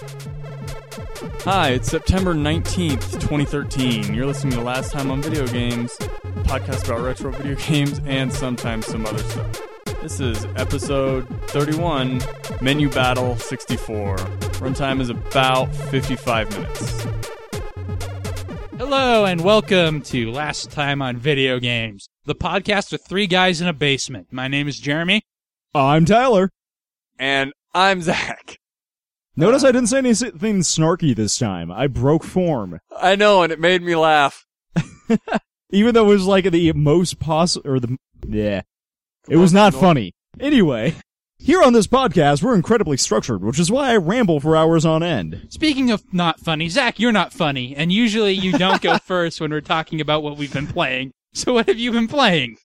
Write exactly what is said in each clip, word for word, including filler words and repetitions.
Hi, it's September nineteenth, twenty thirteen. You're listening to Last Time on Video Games, a podcast about retro video games and sometimes some other stuff. This is episode thirty-one, Menu Battle sixty-four. Runtime is about fifty-five minutes. Hello and welcome to Last Time on Video Games, the podcast with three guys in a basement. My name is Jeremy. I'm Tyler. And I'm Zach. Notice uh, I didn't say anything snarky this time. I broke form. I know, and it made me laugh. Even though it was like the most possible, or the, yeah. It was not funny. Anyway, here on this podcast, we're incredibly structured, which is why I ramble for hours on end. Speaking of not funny, Zach, you're not funny, and usually you don't go first when we're talking about what we've been playing. So what have you been playing?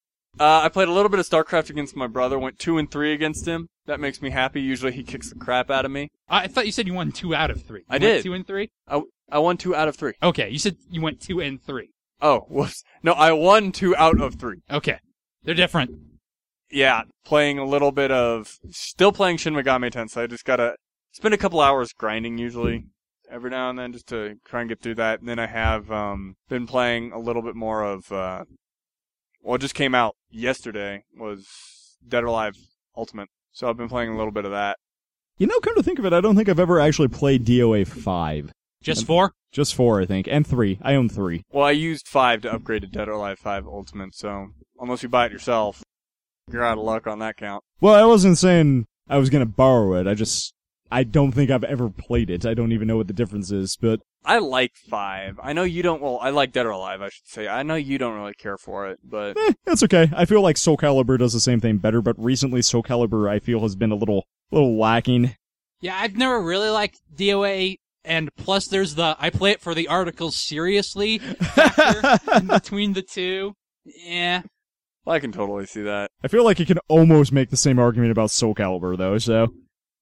Uh, I played a little bit of StarCraft against my brother, went two and three against him. That makes me happy. Usually he kicks the crap out of me. I thought you said you won two out of three. You I went did. Two and three? I, I won two out of three. Okay, you said you went two and three. Oh, whoops. No, I won two out of three. Okay. They're different. Yeah, playing a little bit of... Still playing Shin Megami Tensei. I just gotta... Spend a couple hours grinding, usually. Every now and then, just to try and get through that. And then I have um, been playing a little bit more of... Uh, well, it just came out yesterday, was Dead or Alive Ultimate. So I've been playing a little bit of that. You know, come to think of it, I don't think I've ever actually played D O A five. Just four? Just four, I think. And three. I own three. Well, I used five to upgrade to Dead or Alive five Ultimate, so unless you buy it yourself, you're out of luck on that count. Well, I wasn't saying I was going to borrow it. I just... I don't think I've ever played it. I don't even know what the difference is, but... I like five. I know you don't... Well, I like Dead or Alive, I should say. I know you don't really care for it, but... Eh, that's okay. I feel like Soul Calibur does the same thing better, but recently Soul Calibur, I feel, has been a little, little lacking. Yeah, I've never really liked D O A, and plus there's the I play it for the articles seriously factor in between the two. Yeah. Well, I can totally see that. I feel like you can almost make the same argument about Soul Calibur, though, so...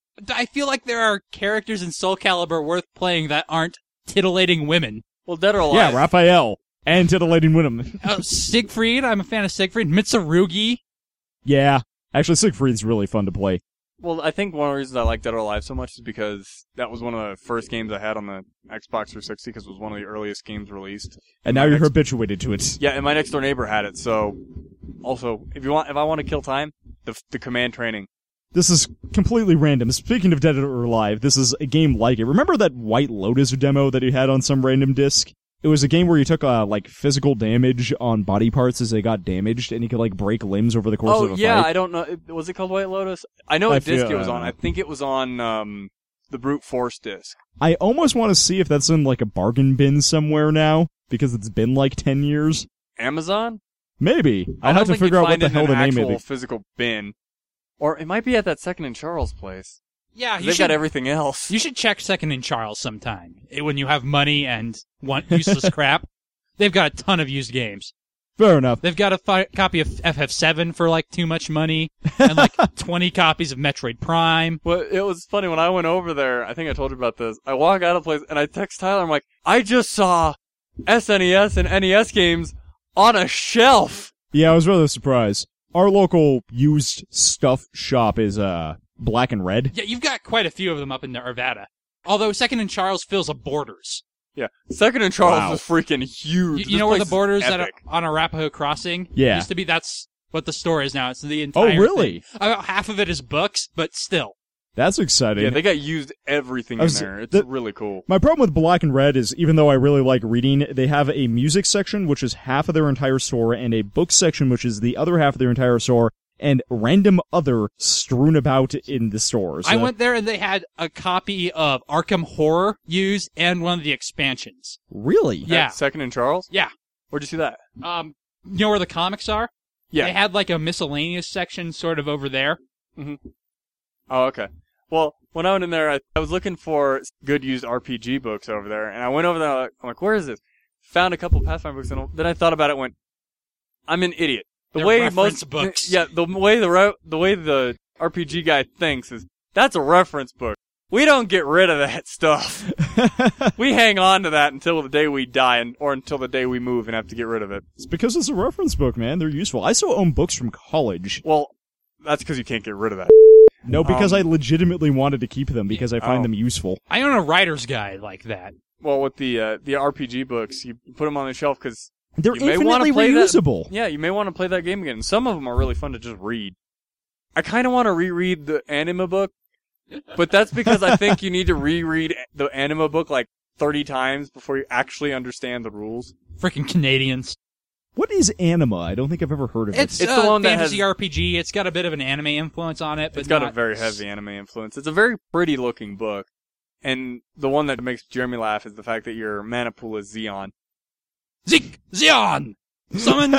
I feel like there are characters in Soul Calibur worth playing that aren't titillating women. Well, Dead or Alive. Yeah, Raphael. And titillating women. uh, Siegfried, I'm a fan of Siegfried. Mitsurugi. Yeah. Actually, Siegfried's really fun to play. Well, I think one of the reasons I like Dead or Alive so much is because that was one of the first games I had on the Xbox three sixty, because it was one of the earliest games released. And now you're habituated to it. Yeah, and my next door neighbor had it, so... Also, if you want, if I want to kill time, the the command training. This is completely random. Speaking of Dead or Alive, this is a game like it. Remember that White Lotus demo that you had on some random disc? It was a game where you took, uh, like, physical damage on body parts as they got damaged, and you could, like, break limbs over the course oh, of a yeah, fight. I don't know. Was it called White Lotus? I know what I disc feel, it was on. uh, I think it was on, um, the Brute Force disc. I almost want to see if that's in, like, a bargain bin somewhere now, because it's been, like, ten years. Amazon? Maybe. I'll I have to think you'd figure out what find the it hell in the an name actual of it. physical bin. Or it might be at that Second and Charles place. Yeah, you They've should, got everything else. You should check Second and Charles sometime. It, when you have money and want useless crap. They've got a ton of used games. Fair enough. They've got a fi- copy of F F seven for, like, too much money, and, like, twenty copies of Metroid Prime. Well, it was funny, when I went over there, I think I told you about this, I walk out of the place, and I text Tyler, I'm like, I just saw S N E S and N E S games on a shelf! Yeah, I was rather surprised. Our local used stuff shop is, uh, Black and Red. Yeah, you've got quite a few of them up in Nevada. Although Second and Charles fills a Borders. Yeah, Second and Charles Wow. is freaking huge. You, This you know where the place is Borders that are epic. on Arapahoe Crossing? Yeah. Used to be, that's what the store is now. It's the entire Oh, really? thing. About half of it is books, but still. That's exciting. Yeah, they got used everything I was- in there. It's the- really cool. My problem with Black and Red is, even though I really like reading, they have a music section, which is half of their entire store, and a book section, which is the other half of their entire store, and random other strewn about in the stores. I went there and they had a copy of Arkham Horror used and one of the expansions. Really? Yeah. At Second and Charles? Yeah. Where'd you see that? Um, you know where the comics are? Yeah. They had like a miscellaneous section sort of over there. Mm-hmm. Oh, okay. Well, when I went in there, I, I was looking for good used R P G books over there, and I went over there, I'm like, I'm like, where is this? Found a couple Pathfinder books, and then I thought about it and went, I'm an idiot. The They're way reference most books. Yeah, the way the re- the way the R P G guy thinks is that's a reference book. We don't get rid of that stuff. We hang on to that until the day we die, and or until the day we move and have to get rid of it. It's because it's a reference book, man. They're useful. I still own books from college. Well, that's because you can't get rid of that. No, because Um, I legitimately wanted to keep them because I find Oh. them useful. I own a writer's guide like that. Well, with the uh, the R P G books, you put them on the shelf because They're You may wanna infinitely play that- reusable. yeah, you may want to play that game again. And some of them are really fun to just read. I kind of want to reread the anima book, but that's because I think you need to reread the anima book like thirty times before you actually understand the rules. Freaking Canadians. What is anima? I don't think I've ever heard of It's, it. It's uh, the one that fantasy has- R P G. It's got a bit of an anime influence on it, but It's got not... a very heavy anime influence. It's a very pretty looking book. And the one that makes Jeremy laugh is the fact that your mana pool is Xeon. Zeke! Xeon! Summon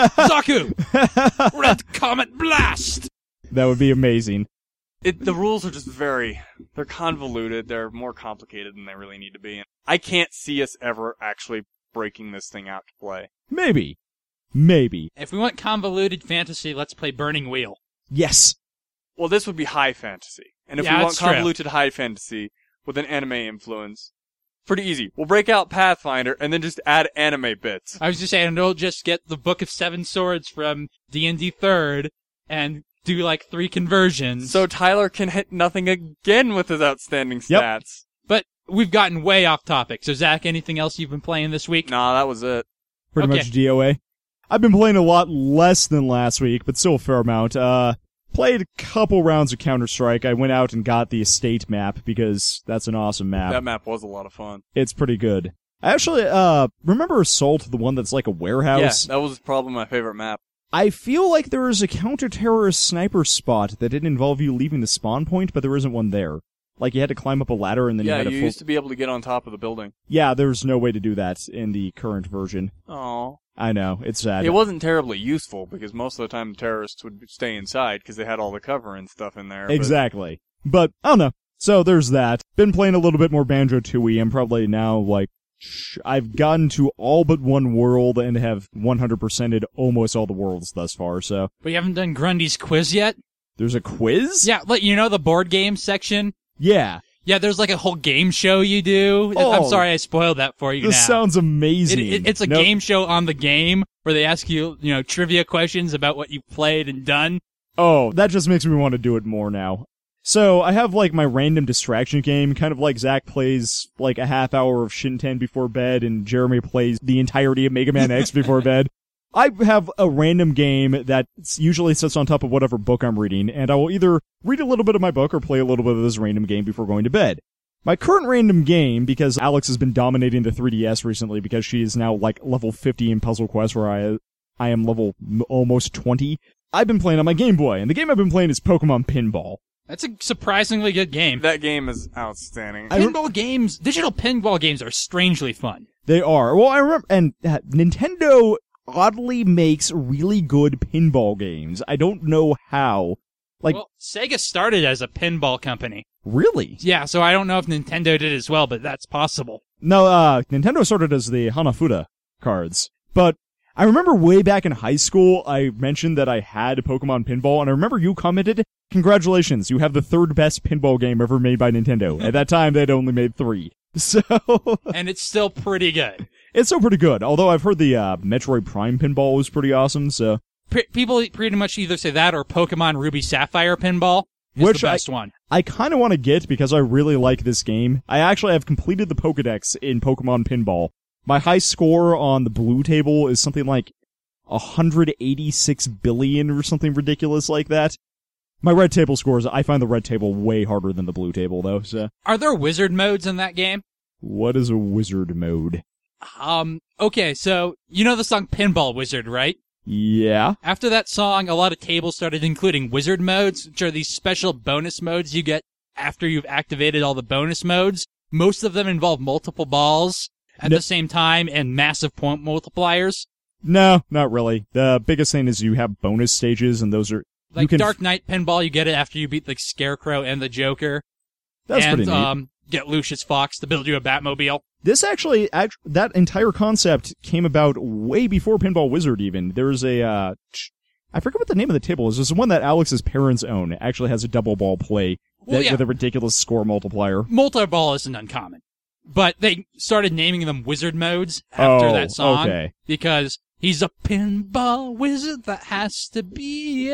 Zaku! Red Comet Blast! That would be amazing. It, the rules are just very, they're convoluted. They're more complicated than they really need to be. And I can't see us ever actually breaking this thing out to play. Maybe. Maybe. If we want convoluted fantasy, let's play Burning Wheel. Yes. Well, this would be high fantasy. And if Yeah, we want that's true. convoluted high fantasy with an anime influence, pretty easy. We'll break out Pathfinder and then just add anime bits. I was just saying, don't just get the Book of Seven Swords from D and D third and do like three conversions. So Tyler can hit nothing again with his outstanding Yep. stats. But we've gotten way off topic. So Zach, anything else you've been playing this week? Nah, that was it. Pretty Okay. much D O A. I've been playing a lot less than last week, but still a fair amount. Uh, played a couple rounds of Counter-Strike. I went out and got the estate map because that's an awesome map. That map was a lot of fun. It's pretty good. I actually, uh, remember Assault, the one that's like a warehouse? Yeah, that was probably my favorite map. I feel like there is a counter-terrorist sniper spot that didn't involve you leaving the spawn point, but there isn't one there. Like, you had to climb up a ladder and then yeah, you had you to... Full... used to be able to get on top of the building. Yeah, there's no way to do that in the current version. Oh. I know, it's sad. It wasn't terribly useful because most of the time the terrorists would stay inside because they had all the cover and stuff in there. but- Exactly. But, I don't know. So, there's that. Been playing a little bit more Banjo-Tooie. I'm probably now, like, sh- I've gotten to all but one world and have one hundred percented almost all the worlds thus far, so... But you haven't done Grundy's quiz yet? There's a quiz? Yeah, like, you know the board game section? Yeah. Yeah, there's like a whole game show you do. I'm Oh. sorry I spoiled that for you This now. sounds amazing. It, it, it's a Nope. game show on the game where they ask you, you know, trivia questions about what you've played and done. Oh, that just makes me want to do it more now. So, I have, like, my random distraction game, kind of like Zach plays, like, a half hour of Shin ten before bed, and Jeremy plays the entirety of Mega Man X before bed. I have a random game that usually sits on top of whatever book I'm reading, and I will either read a little bit of my book or play a little bit of this random game before going to bed. My current random game, because Alex has been dominating the three D S recently because she is now, like, level fifty in Puzzle Quest, where I I am level m- almost twenty, I've been playing on my Game Boy, and the game I've been playing is Pokemon Pinball. That's a surprisingly good game. That game is outstanding. I rem- Pinball games, digital pinball games are strangely fun. They are. Well, I remember, and uh, Nintendo oddly makes really good pinball games. I don't know how. Like, well, Sega started as a pinball company. really? Yeah, so I don't know if Nintendo did as well, but that's possible. No, uh, Nintendo started as the Hanafuda cards. But I remember way back in high school, I mentioned that I had Pokemon Pinball, and I remember you commented, congratulations, you have the third best pinball game ever made by Nintendo. At that time, they'd only made three. So, And it's still pretty good. it's still pretty good. Although I've heard the, uh, Metroid Prime Pinball was pretty awesome, so. P- people pretty much either say that or Pokemon Ruby Sapphire pinball is Which the I- best one. I kind of want to get because I really like this game. I actually have completed the Pokedex in Pokemon Pinball. My high score on the blue table is something like one hundred eighty-six billion or something ridiculous like that. My red table scores, I find the red table way harder than the blue table though, so. Are there wizard modes in that game? What is a wizard mode? Um, okay, so you know the song Pinball Wizard, right? Yeah? After that song, a lot of tables started including wizard modes, which are these special bonus modes you get after you've activated all the bonus modes. Most of them involve multiple balls at No- the same time and massive point multipliers. No, not really. The biggest thing is you have bonus stages and those are, Like you can, Dark Knight Pinball, you get it after you beat the Scarecrow and the Joker. that's and, pretty neat. um, get Lucius Fox to build you a Batmobile. This actually, act- that entire concept came about way before Pinball Wizard even. There's a, uh, ch- I forget what the name of the table is. There's one that Alex's parents own. It actually has a double ball play Well, that, yeah. with a ridiculous score multiplier. Multi-ball isn't uncommon. But they started naming them wizard modes after Oh, that song. okay. Because he's a pinball wizard, that has to be it.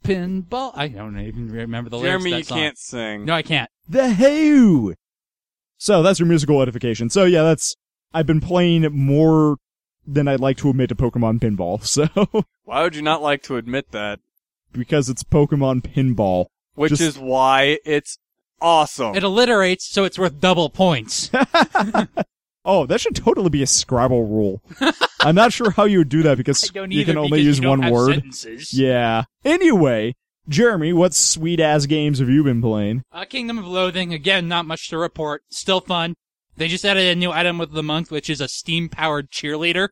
pinball. I don't even remember the Jeremy, you lyrics to that can't song. sing. No, I can't. The Who. So that's your musical edification. So yeah, that's I've been playing more than I'd like to admit to Pokemon Pinball. So Why would you not like to admit that? because it's Pokemon Pinball. Which Just- is why it's awesome. It alliterates, so it's worth double points. Oh, that should totally be a Scrabble rule. I'm not sure how you would do that because I don't you either can only because use you don't one have word. sentences. Yeah. Anyway, Jeremy, what sweet ass games have you been playing? Uh, Kingdom of Loathing, again, not much to report. Still fun. They just added a new item of the month, which is a steam-powered cheerleader.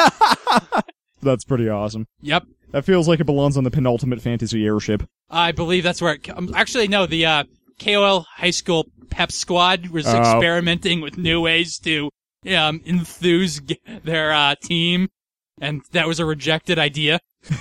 That's pretty awesome. Yep. That feels like it belongs on the penultimate fantasy airship. I believe that's where it comes. Actually, no, the uh, K O L High School Pep Squad was Oh. experimenting with new ways to um, enthuse g- their uh, team, and that was a rejected idea.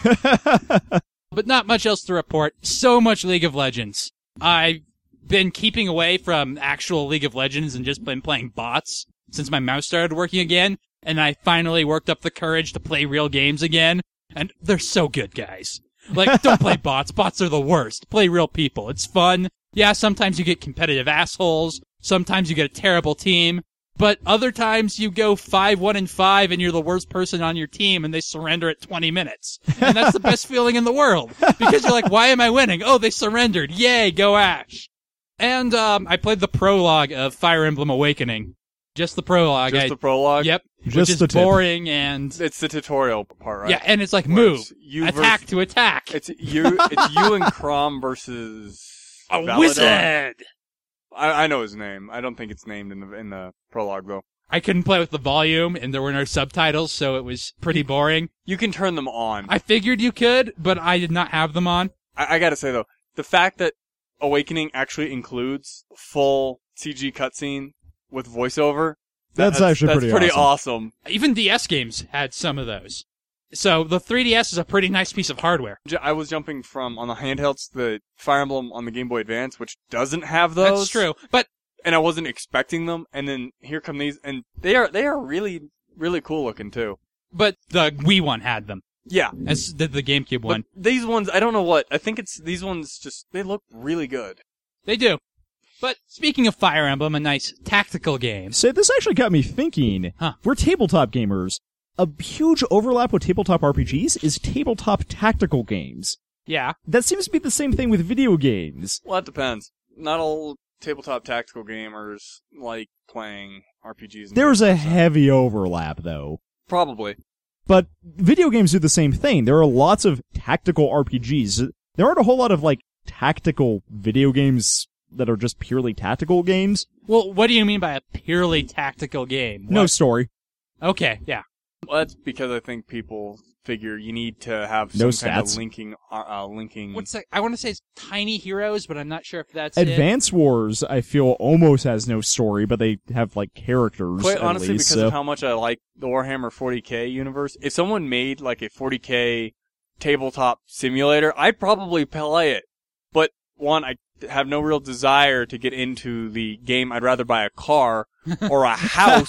But not much else to report. So much League of Legends. I've been keeping away from actual League of Legends and just been playing bots since my mouse started working again, and I finally worked up the courage to play real games again, and they're so good, guys. Like, don't play bots. Bots are the worst. Play real people. It's fun. Yeah, sometimes you get competitive assholes. Sometimes you get a terrible team. But other times you go five, one, and five, and you're the worst person on your team, and they surrender at twenty minutes. And that's the best feeling in the world. Because you're like, why am I winning? Oh, they surrendered. Yay, go Ash. And, um, I played the prologue of Fire Emblem Awakening. Just the prologue. Just I, the prologue? Yep. Just which is the tip. boring and... It's the tutorial part, right? Yeah, and it's like, Where move. it's you Attack versus- to attack. It's you, it's you and Crom versus... A Valadon. wizard! I, I know his name. I don't think it's named in the in the prologue, though. I couldn't play with the volume, and there were no subtitles, so it was pretty boring. You can turn them on. I figured you could, but I did not have them on. I, I gotta say, though, the fact that Awakening actually includes full C G cutscene with voiceover... That's actually that's pretty pretty awesome. awesome. Even D S games had some of those. So the three D S is a pretty nice piece of hardware. J- I was jumping from, on the handhelds, the Fire Emblem on the Game Boy Advance, which doesn't have those. That's true. But And I wasn't expecting them, and then here come these, and they are they are really, really cool looking, too. but the Wii one had them, Yeah. as did the GameCube But one. these ones, I don't know what, I think it's, these ones just, they look really good. They do. But speaking of Fire Emblem, a nice tactical game. So this actually got me thinking. Huh. We're tabletop gamers. A huge overlap with tabletop R P Gs is tabletop tactical games. Yeah. That seems to be the same thing with video games. Well, that depends. Not all tabletop tactical gamers like playing R P Gs. and There's a games. heavy overlap, though. Probably. But video games do the same thing. There are lots of tactical R P Gs. There aren't a whole lot of, like, tactical video games that are just purely tactical games. Well, what do you mean by a purely tactical game? No What- story. Okay, yeah. Well, that's because I think people figure you need to have No some kind of stats. linking, uh, uh, linking. What's that? I want to say it's Tiny Heroes, but I'm not sure if that's it. Advance Wars, I feel, almost has no story, but they have, like, characters, Quite at honestly, least, because so. of how much I like the Warhammer forty K universe, if someone made like a forty K tabletop simulator, I'd probably play it. But one, I have no real desire to get into the game. I'd rather buy a car or a house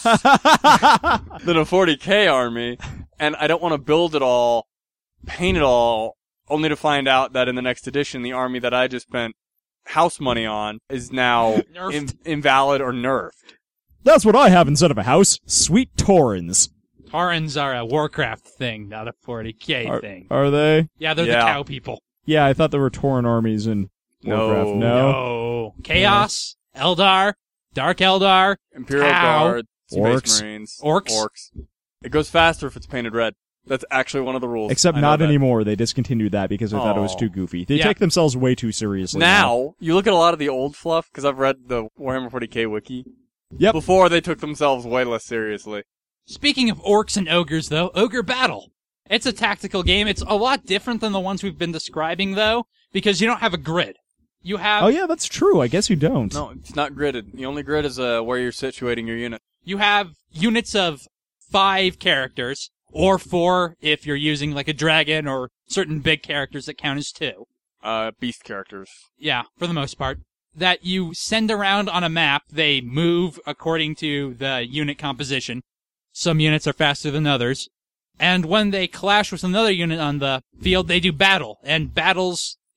than a forty K army, and I don't want to build it all, paint it all, only to find out that in the next edition, the army that I just spent house money on is now Nerfed. in- invalid or nerfed. That's what I have instead of a house. Sweet Taurens. Taurens are a Warcraft thing, not a forty K Are, thing. are they? Yeah, they're Yeah. the cow people. Yeah, I thought there were Tauren armies in No. Warcraft. No. No. Chaos, Eldar, Dark Eldar, Imperial Cow. Guard, Space Orcs. Marines, Orcs. Orcs. It goes faster if it's painted red. That's actually one of the rules. Except I know not that. anymore. They discontinued that because they thought it was Aw. too goofy. They Yeah. take themselves way too seriously. Now, you look at a lot of the old fluff, because I've read the Warhammer forty K wiki. Yep. Before, they took themselves way less seriously. Speaking of orcs and ogres, though, Ogre Battle. It's a tactical game. It's a lot different than the ones we've been describing, though, because you don't have a grid. You have Oh yeah, that's true. I guess you don't. No, it's not gridded. The only grid is uh, where you're situating your unit. you have units of five characters, or four if you're using like a dragon or certain big characters that count as two. Uh, beast characters. Yeah, for the most part. That you send around on a map. They move according to the unit composition. Some units are faster than others. And when they clash with another unit on the field, they do battle. And battles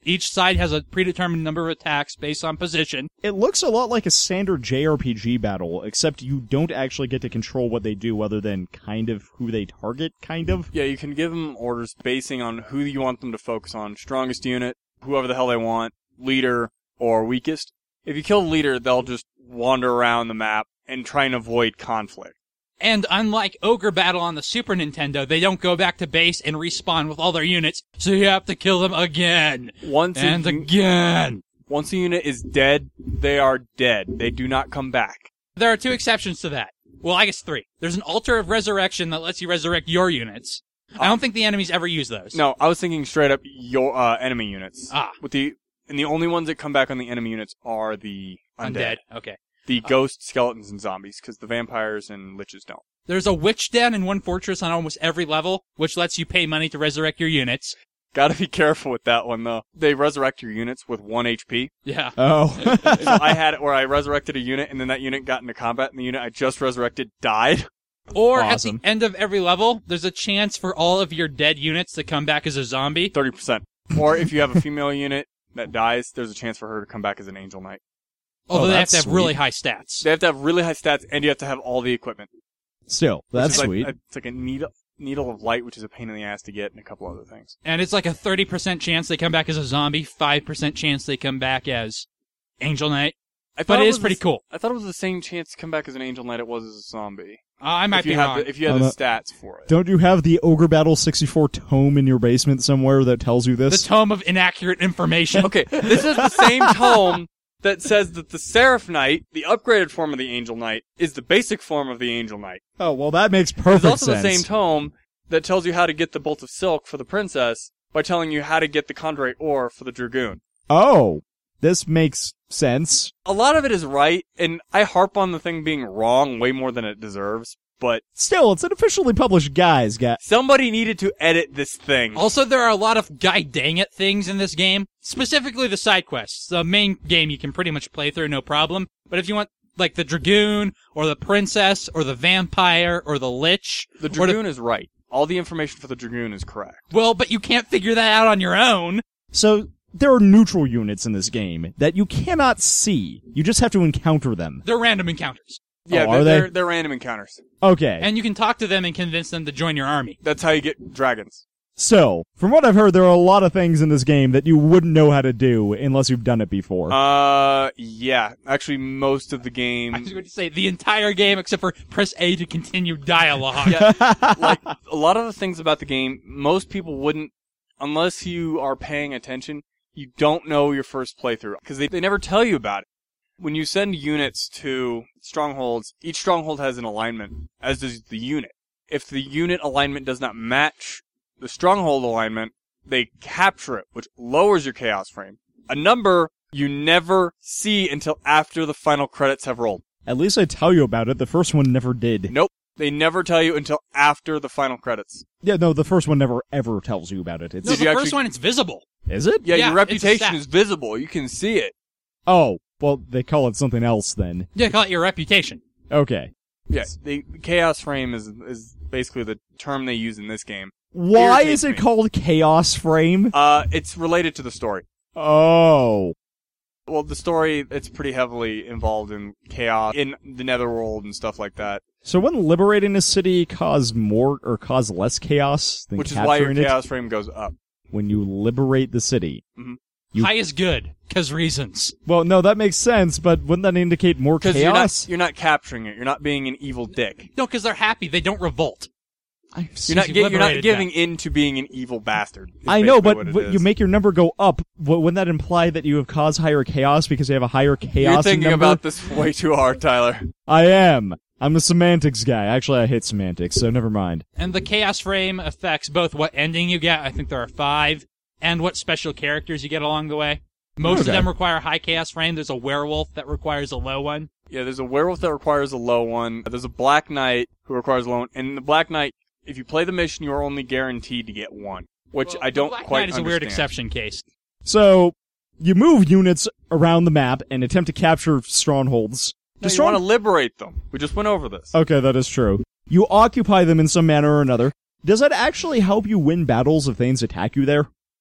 Each side has a predetermined number of attacks based on position. It looks a lot like a standard J R P G battle, except you don't actually get to control what they do other than kind of who they target, kind of. Yeah, you can give them orders basing on who you want them to focus on. Strongest unit, whoever the hell they want, leader, or weakest. If you kill the leader, they'll just wander around the map and try and avoid conflict. And unlike Ogre Battle on the Super Nintendo, they don't go back to base and respawn with all their units, so you have to kill them again. Once and a, again. Once a unit is dead, they are dead. They do not come back. There are two exceptions to that. Well, I guess three. There's an Altar of Resurrection that lets you resurrect your units. I don't think the enemies ever use those. No, I was thinking straight up your uh, enemy units. Ah. With the and the only ones that come back on the enemy units are the undead. Undead. Okay. The ghosts, skeletons, and zombies, because the vampires and liches don't. There's a witch den in one fortress on almost every level, which lets you pay money to resurrect your units. Gotta be careful with that one, though. They resurrect your units with one H P. Yeah. Oh. So I had it where I resurrected a unit, and then that unit got into combat, and the unit I just resurrected died. Or Awesome. at the end of every level, there's a chance for all of your dead units to come back as a zombie. thirty percent. Or if you have a female unit that dies, there's a chance for her to come back as an Angel Knight. Although Oh, they have that's to have sweet. really high stats. They have to have really high stats, and you have to have all the equipment. Still, that's Which is like sweet. a- it's like a needle, needle of light, which is a pain in the ass to get, and a couple other things. And it's like a thirty percent chance they come back as a zombie, five percent chance they come back as Angel Knight. I But thought it is was pretty the- cool. I thought it was the same chance to come back as an Angel Knight it was as a zombie. Uh, I might if you be have wrong. The, if you have Oh, the no. stats for it. Don't you have the Ogre Battle sixty-four tome in your basement somewhere that tells you the this? Tome of Inaccurate Information. Okay, this is the same tome that says that the Seraph Knight, the upgraded form of the Angel Knight, is the basic form of the Angel Knight. Oh, well, that makes It's perfect also sense. the same tome that tells you how to get the Bolt of Silk for the Princess by telling you how to get the Chondrite Ore for the Dragoon. Oh, this makes sense. A lot of it is right, and I harp on the thing being wrong way more than it deserves, but Still, it's an officially published guys, guy. somebody needed to edit this thing. Also, there are a lot of guy dang it things in this game, specifically the side quests. The main game you can pretty much play through no problem, but if you want like the Dragoon, or the Princess, or the Vampire, or the Lich, The or Dragoon is right. All the information for the Dragoon is correct. well, but you can't figure that out on your own. So, there are neutral units in this game that you cannot see. You just have to encounter them. They're random encounters. Yeah, Oh, they're, are they? they're, they're random encounters. Okay. And you can talk to them and convince them to join your army. That's how you get dragons. So, from what I've heard, there are a lot of things in this game that you wouldn't know how to do unless you've done it before. Uh, yeah. Actually, most of the game... I was going to say the entire game except for press A to continue dialogue. Yeah, like, a lot of the things about the game, most people wouldn't, unless you are paying attention, you don't know your first playthrough, because they, they never tell you about it. When you send units to strongholds, each stronghold has an alignment, as does the unit. If the unit alignment does not match the stronghold alignment, they capture it, which lowers your chaos frame. A number you never see until after the final credits have rolled. At least I tell you about it. The first one never did. Nope. They never tell you until after the final credits. Yeah, no, the first one never ever tells you about it. It's No, Did the you first actually- one, it's visible. Is it? Yeah, Yeah, your it's a reputation stat. is visible. You can see it. Oh, well, they call it something else then. Yeah, call it your reputation. Okay. Yeah, the chaos frame is is basically the term they use in this game. Why Irritates is it me. called Chaos Frame? Uh, it's related to the story. Oh. Well, the story, it's pretty heavily involved in chaos in the Netherworld and stuff like that, So wouldn't liberating a city cause more or cause less chaos than which is why your capturing it? chaos frame goes up. When you liberate the city. You- High is good, cause reasons. Well, no, that makes sense, but wouldn't that indicate more Because you're not, chaos? you're not capturing it. You're not being an evil dick. No, cause they're happy. They don't revolt. I, You're not, you gi- you're not liberated giving in to being an evil bastard. is I know, basically but what it but is. you make your number go up. W- Wouldn't that imply that you have caused higher chaos because you have a higher chaos You're thinking number? about this way too hard, Tyler. I am. I'm a semantics guy. Actually, I hate semantics, so never mind. And the chaos frame affects both what ending you get, I think there are five, and what special characters you get along the way. Most Okay. of them require high chaos frame. There's a werewolf that requires a low one. Yeah, there's a werewolf that requires a low one. There's a black knight who requires a low one. And the black knight, if you play the mission, you are only guaranteed to get one, which Well, I don't the Black quite Knight is a weird understand. exception case. So, you move units around the map and attempt to capture strongholds. No, The you strong- want to liberate them. We just went over this. Okay, that is true. You occupy them in some manner or another. Does that actually help you win battles if things attack you there?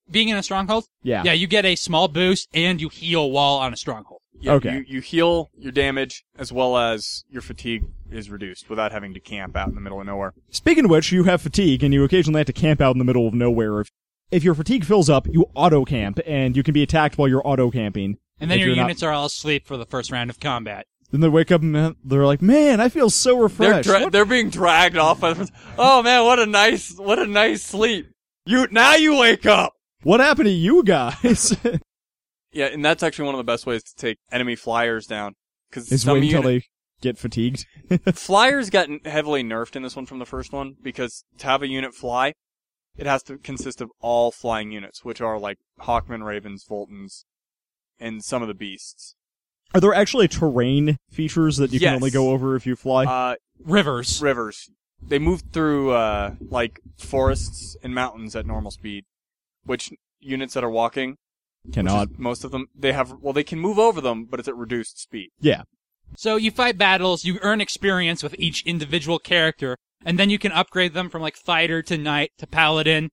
Being in a stronghold? Yeah. Yeah, you get a small boost and you heal while on a stronghold. Yeah, Okay. You, you heal your damage as well as your fatigue is reduced without having to camp out in the middle of nowhere. Speaking of which, you have fatigue, and you occasionally have to camp out in the middle of nowhere. If, if your fatigue fills up, you auto-camp, and you can be attacked while you're auto-camping. And then if your you're units are all asleep for the first round of combat. Then they wake up and they're like, man, I feel so They're refreshed. dra- What- they're being dragged off by the. Oh man, what a nice what a nice sleep. You now you wake up. What happened to you guys? Yeah, and that's actually one of the best ways to take enemy flyers down. Because Is wait until they get fatigued. flyers got n- heavily nerfed in this one from the first one, because to have a unit fly, it has to consist of all flying units, which are like Hawkmen, Ravens, Voltons, and some of the beasts. Are there actually terrain features that you Yes. can only go over if you fly? Uh, Rivers. rivers. They move through, uh, like, forests and mountains at normal speed, which units that are walking, Cannot. which is most of them, they have, well, they can move over them, but it's at reduced speed. Yeah. So you fight battles, you earn experience with each individual character, and then you can upgrade them from like fighter to knight to paladin.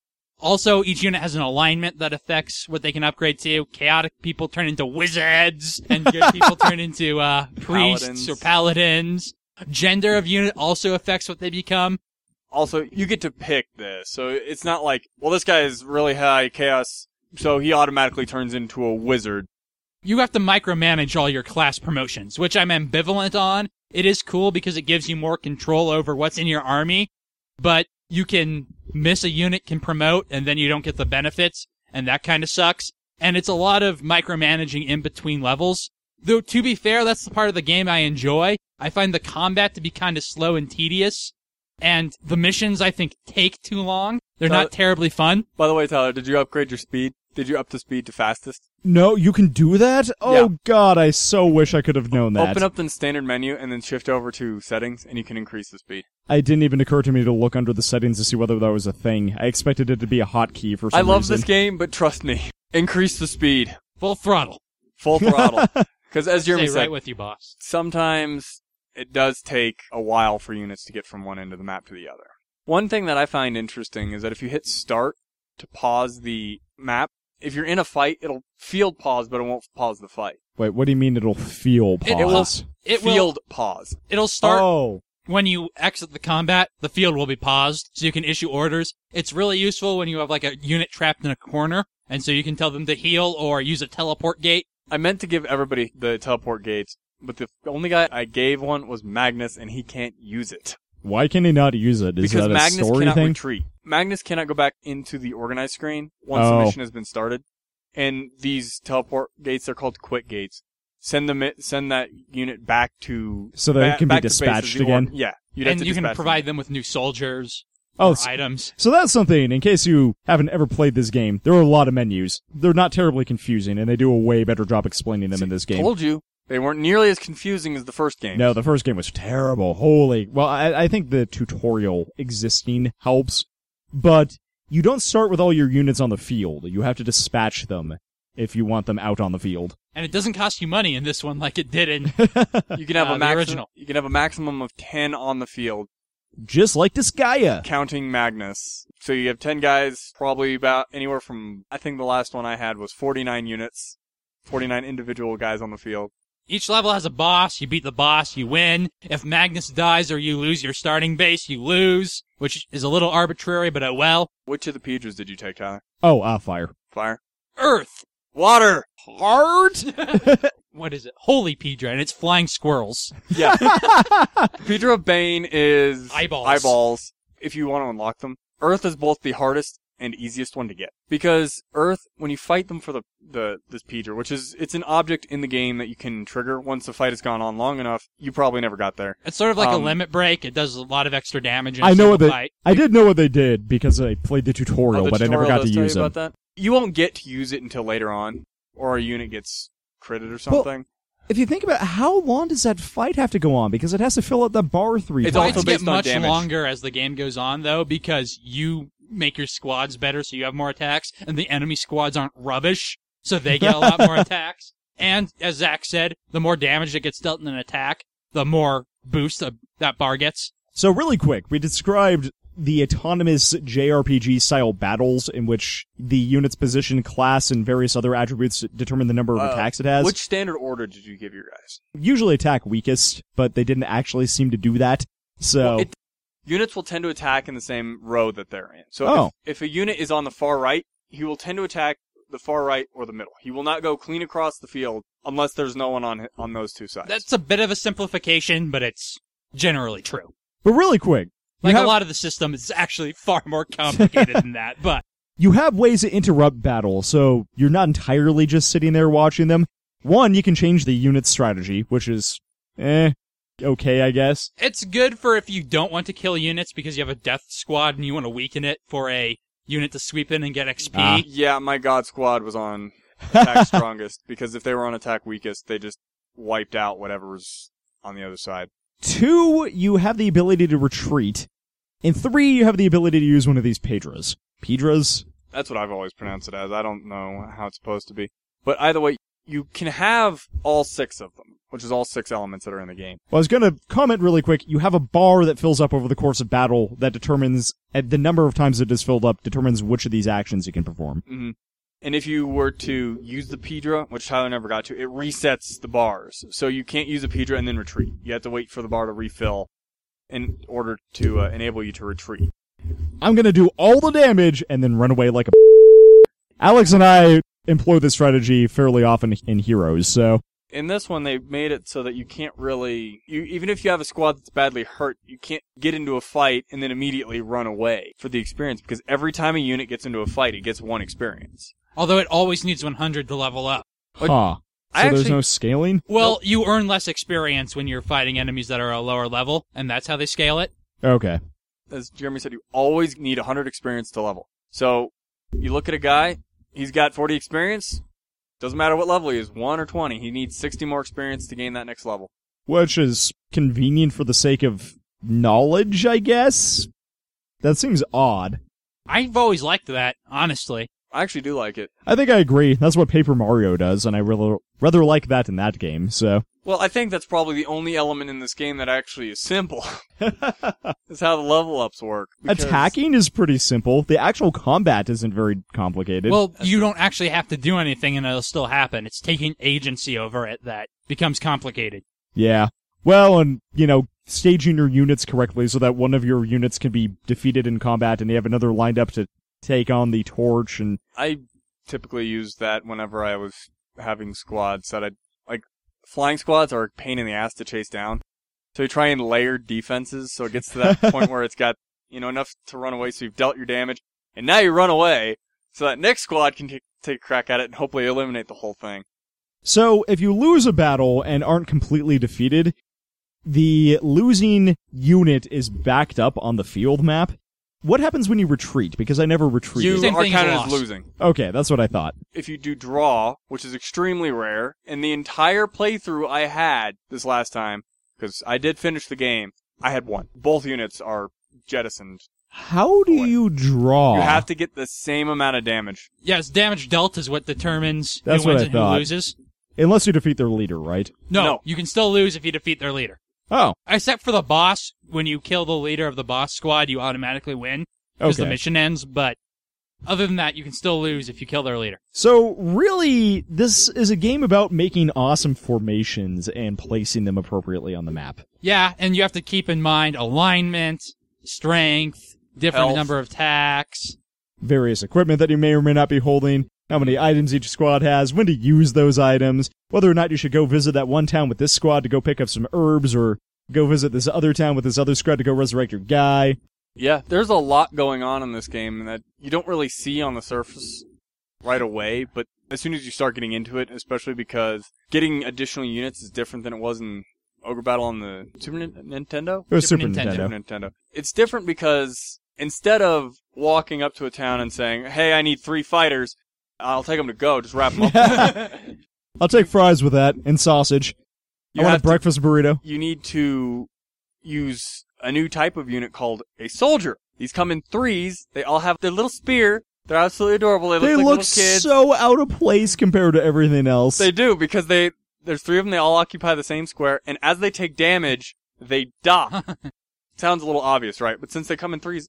Also, each unit has an alignment that affects what they can upgrade to. Chaotic people turn into wizards, and good people turn into uh, priests Paladins. or paladins. Gender of unit also affects what they become. Also, you get to pick this, so it's not like, well, this guy is really high chaos, so he automatically turns into a wizard. You have to micromanage all your class promotions, which I'm ambivalent on. It is cool because it gives you more control over what's in your army, but you can miss a unit can promote and then you don't get the benefits, and that kind of sucks. And it's a lot of micromanaging in between levels. Though, to be fair, that's the part of the game I enjoy. I find the combat to be kind of slow and tedious, and the missions, I think, take too long. They're Uh, not terribly fun. By the way, Tyler, did you upgrade your speed? Did you up the speed to fastest? No, you can do that? Oh Yeah. god, I so wish I could have known that. Open up the standard menu and then shift over to settings, and you can increase the speed. It didn't even occur to me to look under the settings to see whether that was a thing. I expected it to be a hotkey for some I love reason. this game, but trust me, increase the speed. Full throttle. Full throttle. Because as Stay Jeremy right said, with you, boss. sometimes it does take a while for units to get from one end of the map to the other. One thing that I find interesting is that if you hit start to pause the map, if you're in a fight, it'll field pause, but it won't pause the fight. Wait, what do you mean it'll feel pause? It will- It will, Field pause. it'll start Oh. when you exit the combat, the field will be paused, so you can issue orders. It's really useful when you have like a unit trapped in a corner, and so you can tell them to heal or use a teleport gate. I meant to give everybody the teleport gates, but the only guy I gave one was Magnus, and he can't use it. Why can he not use it? Is because that a Magnus story cannot thing? retreat. Magnus cannot go back into the organized screen once Oh. the mission has been started. And these teleport gates are called quick gates. Send them, send that unit back to So that ba- it can be back to base as dispatched the or- again? Yeah, you'd have And to you can dispatch provide them. them with new soldiers Oh, or s- items. so that's something, in case you haven't ever played this game, there are a lot of menus. They're not terribly confusing, and they do a way better job explaining them in this game. Told you they weren't nearly as confusing as the first game. No, the first game was terrible. Holy. Well, I, I think the tutorial existing helps, but you don't start with all your units on the field. You have to dispatch them if you want them out on the field. And it doesn't cost you money in this one like it did in You can have Uh, a the maximum. original. You can have a maximum of ten on the field, Just like Disgaea. counting Magnus. So you have ten guys, probably about anywhere from. I think the last one I had was forty-nine units, forty-nine individual guys on the field. Each level has a boss. You beat the boss, you win. If Magnus dies or you lose your starting base, you lose, which is a little arbitrary, but oh well. Which of the Pedras did you take, Tyler? Oh, ah, fire. Fire, Earth. water, Hard? What is it? Holy Pedra, and it's flying squirrels. yeah. Pedra of Bane is Eyeballs. Eyeballs. If you want to unlock them, Earth is both the hardest and easiest one to get, because Earth, when you fight them for the the this Pedra, which is it's an object in the game that you can trigger once the fight has gone on long enough, you probably never got there. It's sort of like Um, a limit break. It does a lot of extra damage in a I know single what they. fight. I did know what they did because I played the tutorial, Oh, the but I never tutorial got to does tell use you them. about that. You won't get to use it until later on, or a unit gets critted or something. If you think about it, how long does that fight have to go on? Because it has to fill out that bar three It's times. also Fights get based on much damage. longer as the game goes on, though, because you make your squads better, so you have more attacks, and the enemy squads aren't rubbish, so they get a lot more attacks. And as Zach said, the more damage that gets dealt in an attack, the more boost uh, that bar gets. So really quick, we described the autonomous J R P G-style battles in which the unit's position, class, and various other attributes determine the number of Uh, attacks it has. Which standard order did you give your guys? Usually attack weakest, but they didn't actually seem to do that. So, Well, it, units will tend to attack in the same row that they're in. So Oh. if, if a unit is on the far right, he will tend to attack the far right or the middle. He will not go clean across the field unless there's no one on on those two sides. That's a bit of a simplification, but it's generally true. but really quick, you Like have, a lot of the system is actually far more complicated than that, but you have ways to interrupt battle, so you're not entirely just sitting there watching them. One, you can change the unit's strategy, which is, eh, okay, I guess. it's good for if you don't want to kill units because you have a death squad and you want to weaken it for a unit to sweep in and get X P. Ah. Yeah, my God Squad was on attack strongest because if they were on attack weakest, they just wiped out whatever's on the other side. Two, you have the ability to retreat. And three, you have the ability to use one of these Pedras. Pedras? That's what I've always pronounced it as. I don't know how it's supposed to be. But either way, you can have all six of them, which is all six elements that are in the game. Well, I was going to comment really quick. You have a bar that fills up over the course of battle that determines, at the number of times it is filled up, determines which of these actions you can perform. hmm And if you were to use the Pedra, which Tyler never got to, it resets the bars. So you can't use a Pedra and then retreat. You have to wait for the bar to refill in order to uh, enable you to retreat. I'm going to do all the damage and then run away like a... Alex and I employ this strategy fairly often in Heroes, so... In this one, they made it so that you can't really, you, even if you have a squad that's badly hurt, you can't get into a fight and then immediately run away for the experience, because every time a unit gets into a fight, it gets one experience. Although it always needs one hundred to level up. But Huh. So I there's actually- no scaling? Well, you earn less experience when you're fighting enemies that are a lower level, and that's how they scale it. Okay. As Jeremy said, you always need one hundred experience to level. So, you look at a guy, he's got forty experience, doesn't matter what level he is, one or twenty, he needs sixty more experience to gain that next level. Which is convenient for the sake of knowledge, I guess? That seems odd. I've always liked that, honestly. I actually do like it. I think I agree. That's what Paper Mario does, and I really rather like that in that game, so... Well, I think that's probably the only element in this game that actually is simple. Is how the level ups work. because- Attacking is pretty simple. The actual combat isn't very complicated. Well, you don't actually have to do anything and it'll still happen. It's taking agency over it that becomes complicated. yeah. Well, and, you know, staging your units correctly so that one of your units can be defeated in combat and you have another lined up to take on the torch and... I typically used that whenever I was having squads that I'd, like, flying squads are a pain in the ass to chase down. So you try and layer defenses so it gets to that point where it's got, you know, enough to run away so you've dealt your damage, and now you run away so that next squad can t- take a crack at it and hopefully eliminate the whole thing. So, if you lose a battle and aren't completely defeated, the losing unit is backed up on the field map. What happens when you retreat? Because I never retreated. You Same are thing as counted as loss. losing. Okay, that's what I thought. If you do draw, which is extremely rare, and the entire playthrough I had this last time, because I did finish the game, I had one. Both units are jettisoned. How do What? you draw? You have to get the same amount of damage. Yes, damage dealt is what determines That's who what wins I and who thought. loses. Unless you defeat their leader, right? No, No. you can still lose if you defeat their leader. Oh, Except for the boss, when you kill the leader of the boss squad, you automatically win because the okay. mission ends, but other than that, you can still lose if you kill their leader. So, really, this is a game about making awesome formations and placing them appropriately on the map. Yeah, and you have to keep in mind alignment, strength, different Health. number of attacks. Various equipment that you may or may not be holding, how many items each squad has, when to use those items, whether or not you should go visit that one town with this squad to go pick up some herbs, or go visit this other town with this other squad to go resurrect your guy. Yeah, there's a lot going on in this game that you don't really see on the surface right away, but as soon as you start getting into it, especially because getting additional units is different than it was in Ogre Battle on the Super Nin- Nintendo? It was Super Super Nintendo. Nintendo. Super Nintendo. It's different because instead of walking up to a town and saying, hey, I need three fighters, I'll take them to go, just wrap them up. I'll take fries with that, and sausage. You I want a have to- breakfast burrito. You need to use a new type of unit called a soldier. These come in threes. They all have their little spear. They're absolutely adorable. They look They like look little kids. so out of place compared to everything else. They do, because they there's three of them. They all occupy the same square, and as they take damage, they die. Sounds a little obvious, right? But since they come in threes,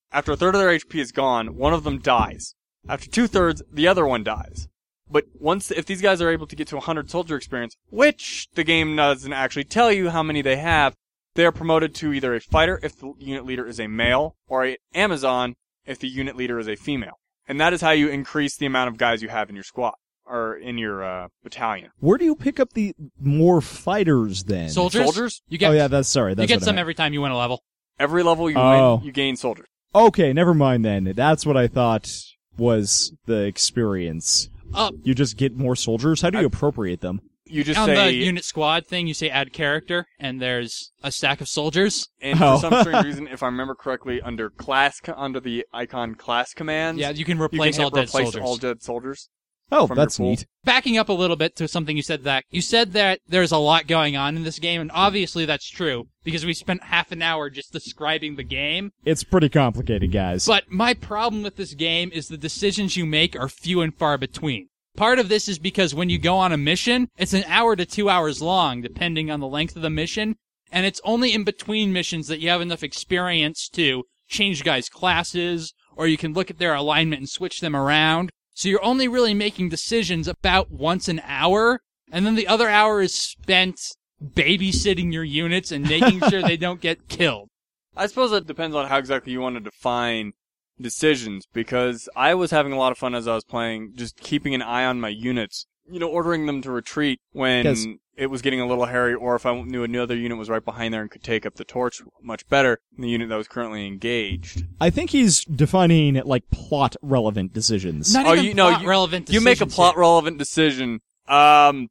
After a third of their H P is gone, one of them dies. After two-thirds, the other one dies. But once, if these guys are able to get to one hundred soldier experience, which the game doesn't actually tell you how many they have, they are promoted to either a fighter if the unit leader is a male, or a Amazon if the unit leader is a female. And that is how you increase the amount of guys you have in your squad, or in your uh, battalion. Where do you pick up the more fighters then? Soldiers? Soldiers? You get, oh yeah, that's sorry. That's you get what I some meant. every time you win a level. Every level you Oh. win, you gain soldiers. Okay, never mind then. That's what I thought was the experience. Uh, You just get more soldiers? How do you appropriate them? You just on say, the unit squad thing, you say add character, and there's a stack of soldiers. and Oh. for some strange reason, if I remember correctly, under class, co- under the icon class commands, Yeah, you can you replace can all hit dead replace soldiers. all dead soldiers. Oh, From your that's pool. neat. Backing up a little bit to something you said, Zach, you said that there's a lot going on in this game, and obviously that's true, because we spent half an hour just describing the game. It's pretty complicated, guys. But my problem with this game is the decisions you make are few and far between. Part of this is because when you go on a mission, it's an hour to two hours long, depending on the length of the mission, and it's only in between missions that you have enough experience to change guys' classes, or you can look at their alignment and switch them around. So you're only really making decisions about once an hour, and then the other hour is spent babysitting your units and making sure they don't get killed. I suppose it depends on how exactly you want to define decisions, because I was having a lot of fun as I was playing, just keeping an eye on my units, you know, ordering them to retreat when 'Cause- it was getting a little hairy, or if I knew another unit was right behind there and could take up the torch much better than the unit that was currently engaged. I think he's defining, like, plot-relevant decisions. Not Oh, even you- no, plot you- relevant You make a decisions plot here. relevant decision. Um,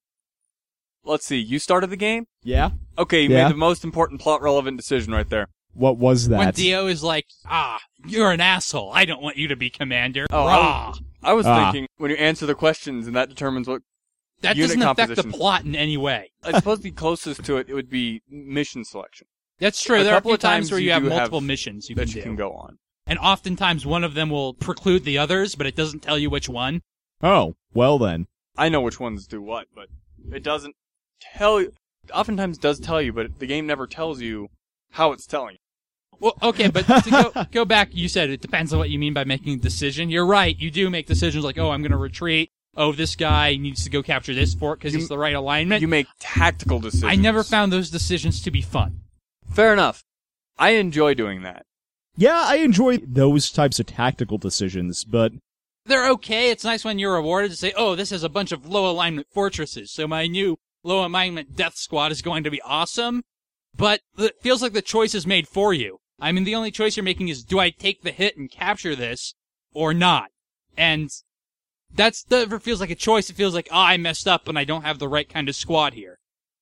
let's see, you started the game? Yeah? Okay, you Yeah. made the most important plot relevant decision right there. What was that? When Dio is like, ah, you're an asshole. I don't want you to be commander. Oh, I Rah. I was Ah. thinking, when you answer the questions, and that determines what, That unit doesn't affect the composition. plot in any way. I suppose the closest to it, it would be mission selection That's true. A There are a couple few of times times where you you have do have multiple missions you that can you do. can go on. And oftentimes one of them will preclude the others, but it doesn't tell you which one. Oh, well then. I know which ones do what, but it doesn't tell you. Oftentimes does tell you, but the game never tells you how it's telling you. Well, okay, but to go, go back, you said it depends on what you mean by making a decision. You're right. You do make decisions like, oh, I'm going to retreat. Oh, this guy needs to go capture this fort because You- he's the right alignment. You make tactical decisions. I never found those decisions to be fun. Fair enough. I enjoy doing that. Yeah, I enjoy those types of tactical decisions, but They're okay. It's nice when you're rewarded to say, oh, this has a bunch of low alignment fortresses, so my new low alignment death squad is going to be awesome. But it feels like the choice is made for you. I mean, the only choice you're making is, do I take the hit and capture this or not? And that's never feels like a choice. It feels like, oh, I messed up and I don't have the right kind of squad here.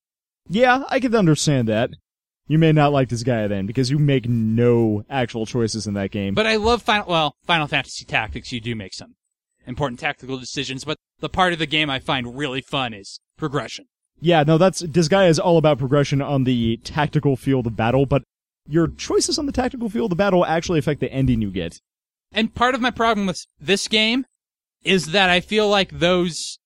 yeah, I can understand that. You may not like this guy then, because you make no actual choices in that game. But I love Final, well, Final Fantasy Tactics. You do make some important tactical decisions, but the part of the game I find really fun is progression. Yeah, no, that's Disgaea is all about progression on the tactical field of battle, but your choices on the tactical field of battle actually affect the ending you get. And part of my problem with this game is that I feel like those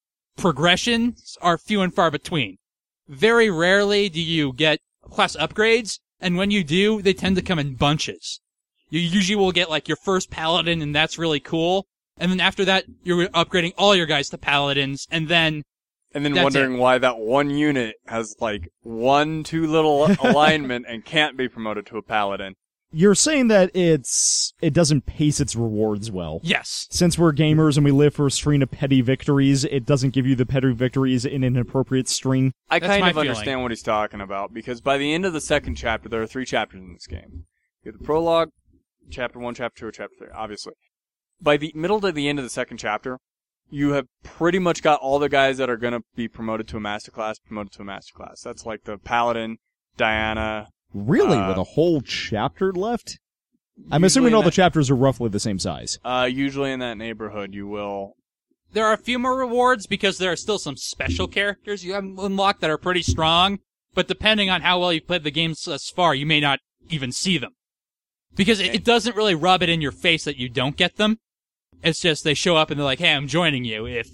progressions are few and far between. Very rarely do you get class upgrades, and when you do, they tend to come in bunches. You usually will get like your first paladin, and that's really cool. And then after that, you're upgrading all your guys to paladins, and then And then That's wondering why that one unit has like one too little alignment and can't be promoted to a paladin. You're saying that it's it doesn't pace its rewards well. yes, Since we're gamers and we live for a string of petty victories, it doesn't give you the petty victories in an appropriate string. I That's kind my of feeling. understand what he's talking about, because by the end of the second chapter, there are three chapters in this game. You have the prologue, chapter one, chapter two, or chapter three, obviously. By the middle to the end of the second chapter, you have pretty much got all the guys that are going to be promoted to a master class, promoted to a master class. That's like the Paladin, Diana. Really, Uh, with a whole chapter left? I'm Usually assuming in all the that- chapters are roughly the same size. Uh, usually in that neighborhood, you will. there are a few more rewards because there are still some special characters you haven't unlocked that are pretty strong, but depending on how well you've played the game thus far, you may not even see them. Because it, it doesn't really rub it in your face that you don't get them. It's just they show up and they're like, hey, I'm joining you if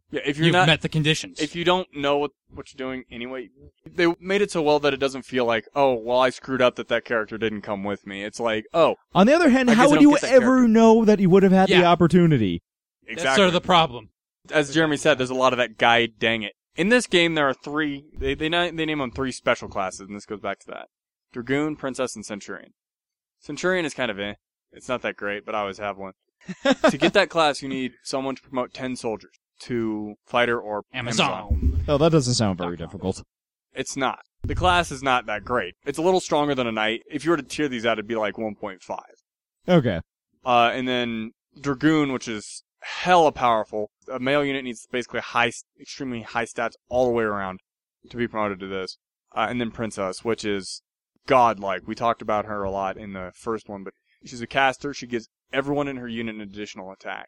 Yeah, if you're you've not, met the conditions. if you don't know what, what you're doing anyway, they made it so well that it doesn't feel like, oh, well, I screwed up that that character didn't come with me. It's like, oh, On the other hand, I how guess I would don't you get that ever character. know that you would have had the Yeah. opportunity? exactly. That's sort of the problem. As Jeremy said, there's a lot of that guy, dang it. In this game, there are three, they, they, na- they name them three special classes, and this goes back to that. Dragoon, Princess, and Centurion. Centurion is kind of eh. It's not that great, but I always have one. To get that class, you need someone to promote ten soldiers to fighter or Amazon. Oh, that doesn't sound very difficult. It's not. The class is not that great. It's a little stronger than a knight. If you were to tier these out, it'd be like one point five. Okay. Uh, and then Dragoon, which is hella powerful. A male unit needs basically high, extremely high stats all the way around to be promoted to this. Uh, and then Princess, which is godlike. We talked about her a lot in the first one, but she's a caster. She gives everyone in her unit an additional attack.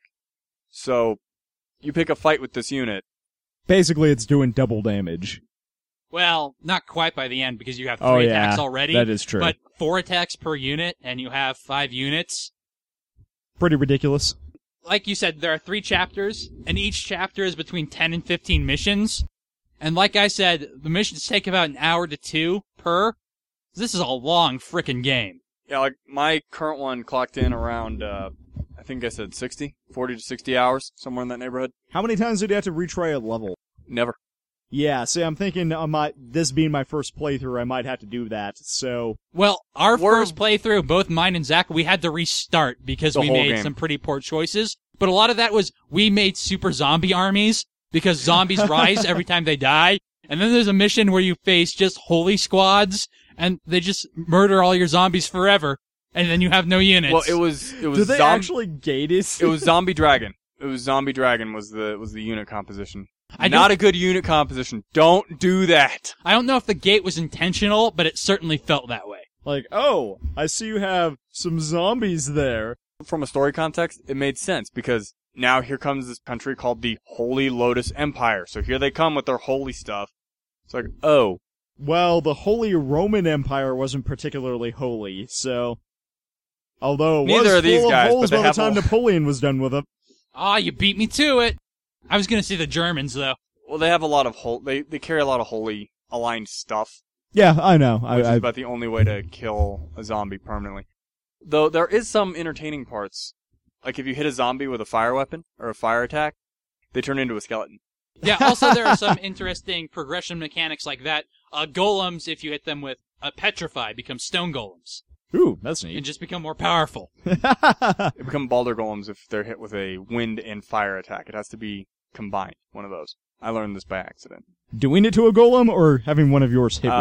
So, you pick a fight with this unit. Basically, it's doing double damage. Well, not quite by the end because you have three Oh, yeah. attacks already. That is true. But four attacks per unit, and you have five units. Pretty ridiculous. Like you said, there are three chapters, and each chapter is between ten and fifteen missions. And like I said, the missions take about an hour to two per. This is a long frickin' game. Yeah, like, my current one clocked in around, uh, I think I said sixty, forty to sixty hours, somewhere in that neighborhood. How many times did you have to retry a level? Never. Yeah, see, I'm thinking I might, this being my first playthrough, I might have to do that, so... Well, our We're- first playthrough, both mine and Zach, we had to restart because The we whole made game. some pretty poor choices. But a lot of that was we made super zombie armies because zombies rise every time they die. And then there's a mission where you face just holy squads and they just murder all your zombies forever. And then you have no units. Well, it was, it was Did they zom- actually gate it? it was Zombie Dragon. It was Zombie Dragon was the, was the unit composition. I Not don't- a good unit composition. Don't do that. I don't know if the gate was intentional, but it certainly felt that way. Like, oh, I see you have some zombies there. From a story context, it made sense because now here comes this country called the Holy Lotus Empire. So here they come with their holy stuff. It's like, oh, Well, the Holy Roman Empire wasn't particularly holy, so... Although it Neither was are these full guys, of holes but they by the have time a- Napoleon was done with it. Ah, you beat me to it. I was gonna say the Germans, though. well, they have a lot of hol- they they carry a lot of holy aligned stuff, Yeah, I know. which I, is I, about the only way to kill a zombie permanently. Though there is some entertaining parts, like if you hit a zombie with a fire weapon or a fire attack, they turn into a skeleton. Yeah, also there are some interesting progression mechanics like that. Uh, golems, if you hit them with a petrify, become stone golems. Ooh, that's And neat. just become more powerful. They become Baldur golems if they're hit with a wind and fire attack. It has to be combined, one of those. I learned this by accident. Doing it to a golem or having one of yours hit with it?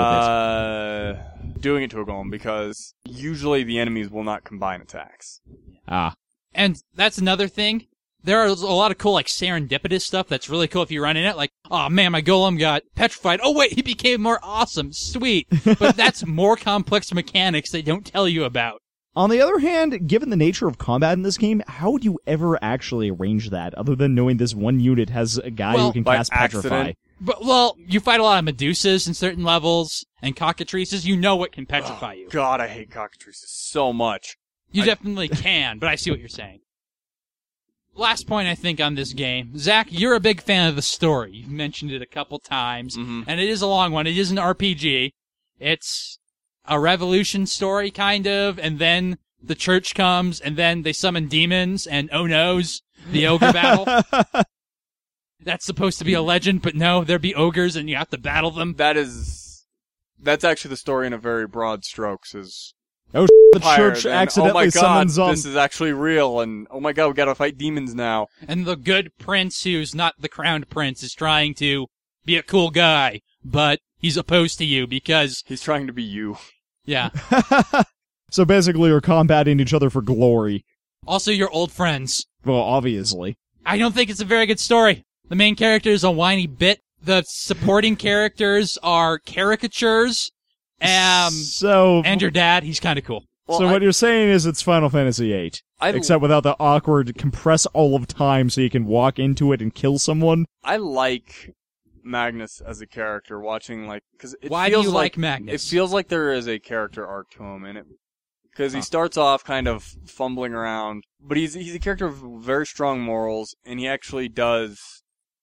Uh, doing it to a golem because usually the enemies will not combine attacks. Ah. And that's another thing. There is a lot of cool, like, serendipitous stuff that's really cool if you run in it. Like, oh man, my golem got petrified. Oh wait, he became more awesome. Sweet. But that's more complex mechanics they don't tell you about. On the other hand, given the nature of combat in this game, how would you ever actually arrange that, other than knowing this one unit has a guy Well, who can by cast accident. Petrify? But, well, you fight a lot of Medusas in certain levels, and cockatrices, you know what can petrify you. God, I hate cockatrices so much. You I- definitely can, but I see what you're saying. Last point, I think, on this game. Zach, you're a big fan of the story. You've mentioned it a couple times, Mhm. and it is a long one. It is an R P G. It's a revolution story, kind of, and then the church comes, and then they summon demons, and oh noes, the ogre battle. That's supposed to be a legend, but no, there be ogres, and you have to battle them. That is, that's actually the story in a very broad strokes. Is Oh, the Empire, church then, accidentally oh my God, summons um, this is actually real, and oh my God, we gotta fight demons now. And the good prince, who's not the crowned prince, is trying to be a cool guy, but he's opposed to you because, He's trying to be you. yeah. So basically, you're combating each other for glory. Also, your old friends. Well, obviously. I don't think it's a very good story. The main character is a whiny bit. The supporting characters are caricatures. Um, so, and your dad, he's kind of cool. Well, so I, what you're saying is it's Final Fantasy eight, I, except without the awkward compress all of time so you can walk into it and kill someone. I like Magnus as a character. Watching like because it Why do feels you like It Magnus? feels like there is a character arc to him in it. Because he Huh. starts off kind of fumbling around, but he's he's a character of very strong morals, and he actually does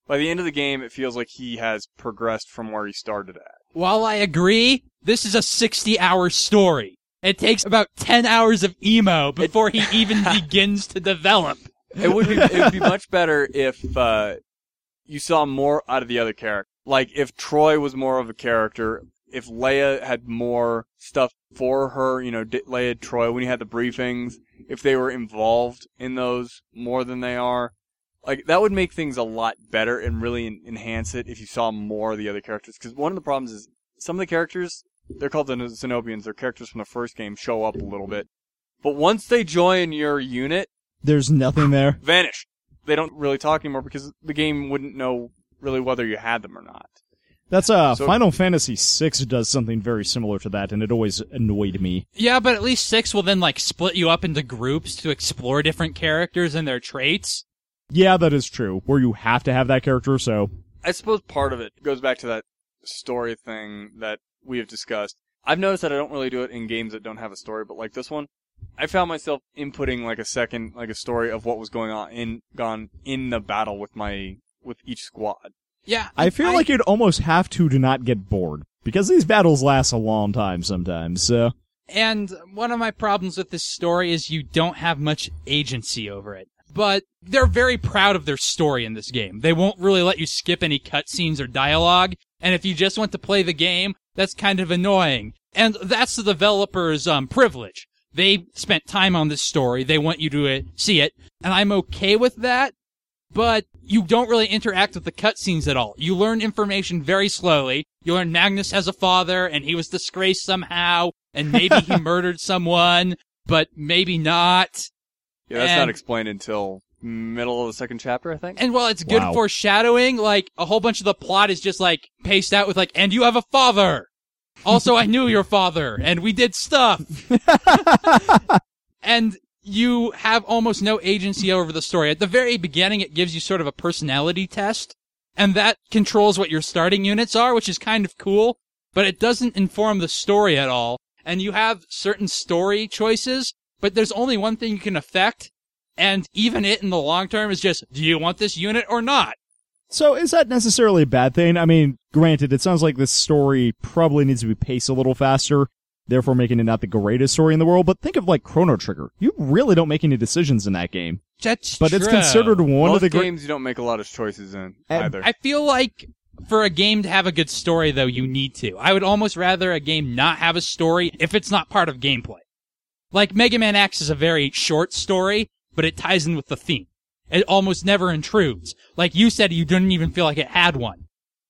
by the end of the game, it feels like he has progressed from where he started at. While I agree, this is a sixty-hour story. It takes about ten hours of emo before he even begins to develop. It would be it would be much better if uh, you saw more out of the other character. Like if Troy was more of a character, if Leia had more stuff for her, you know, D- Leia, Troy, when you had the briefings, if they were involved in those more than they are, like that would make things a lot better and really en- enhance it if you saw more of the other characters. Because one of the problems is some of the characters, they're called the Zenobians, they're characters from the first game, show up a little bit. But once they join your unit, There's nothing there. vanish. They don't really talk anymore because the game wouldn't know really whether you had them or not. That's uh, So- Final Fantasy six does something very similar to that, and it always annoyed me. Yeah, but at least six will then, like, split you up into groups to explore different characters and their traits. Yeah, that is true. Where you have to have that character, so I suppose part of it goes back to that story thing that we have discussed. I've noticed that I don't really do it in games that don't have a story, but like this one, I found myself inputting like a second, like a story of what was going on in gone in the battle with my with each squad. Yeah. I feel like you'd almost have to to not get bored because these battles last a long time sometimes. So And one of my problems with this story is you don't have much agency over it. But they're very proud of their story in this game. They won't really let you skip any cutscenes or dialogue, and if you just want to play the game, that's kind of annoying. And that's the developer's um, privilege. They spent time on this story, they want you to uh, see it, and I'm okay with that, but you don't really interact with the cutscenes at all. You learn information very slowly. You learn Magnus has a father, and he was disgraced somehow, and maybe he murdered someone, but maybe not. Yeah, that's And- not explained until middle of the second chapter, I think. And while it's good Wow. foreshadowing, like, a whole bunch of the plot is just, like, paced out with, like, and you have a father! Also, I knew your father, and we did stuff! And you have almost no agency over the story. At the very beginning, it gives you sort of a personality test, and that controls what your starting units are, which is kind of cool, but it doesn't inform the story at all. And you have certain story choices, but there's only one thing you can affect, and even it in the long term is just, do you want this unit or not? So is that necessarily a bad thing? I mean, granted, it sounds like this story probably needs to be paced a little faster, therefore making it not the greatest story in the world, but think of like Chrono Trigger. You really don't make any decisions in that game. That's But it's true. considered one Most of the great... games you don't make a lot of choices in And- either. I feel like for a game to have a good story, though, you need to. I would almost rather a game not have a story if it's not part of gameplay. Like, Mega Man X is a very short story, but it ties in with the theme. It almost never intrudes. Like you said, you didn't even feel like it had one.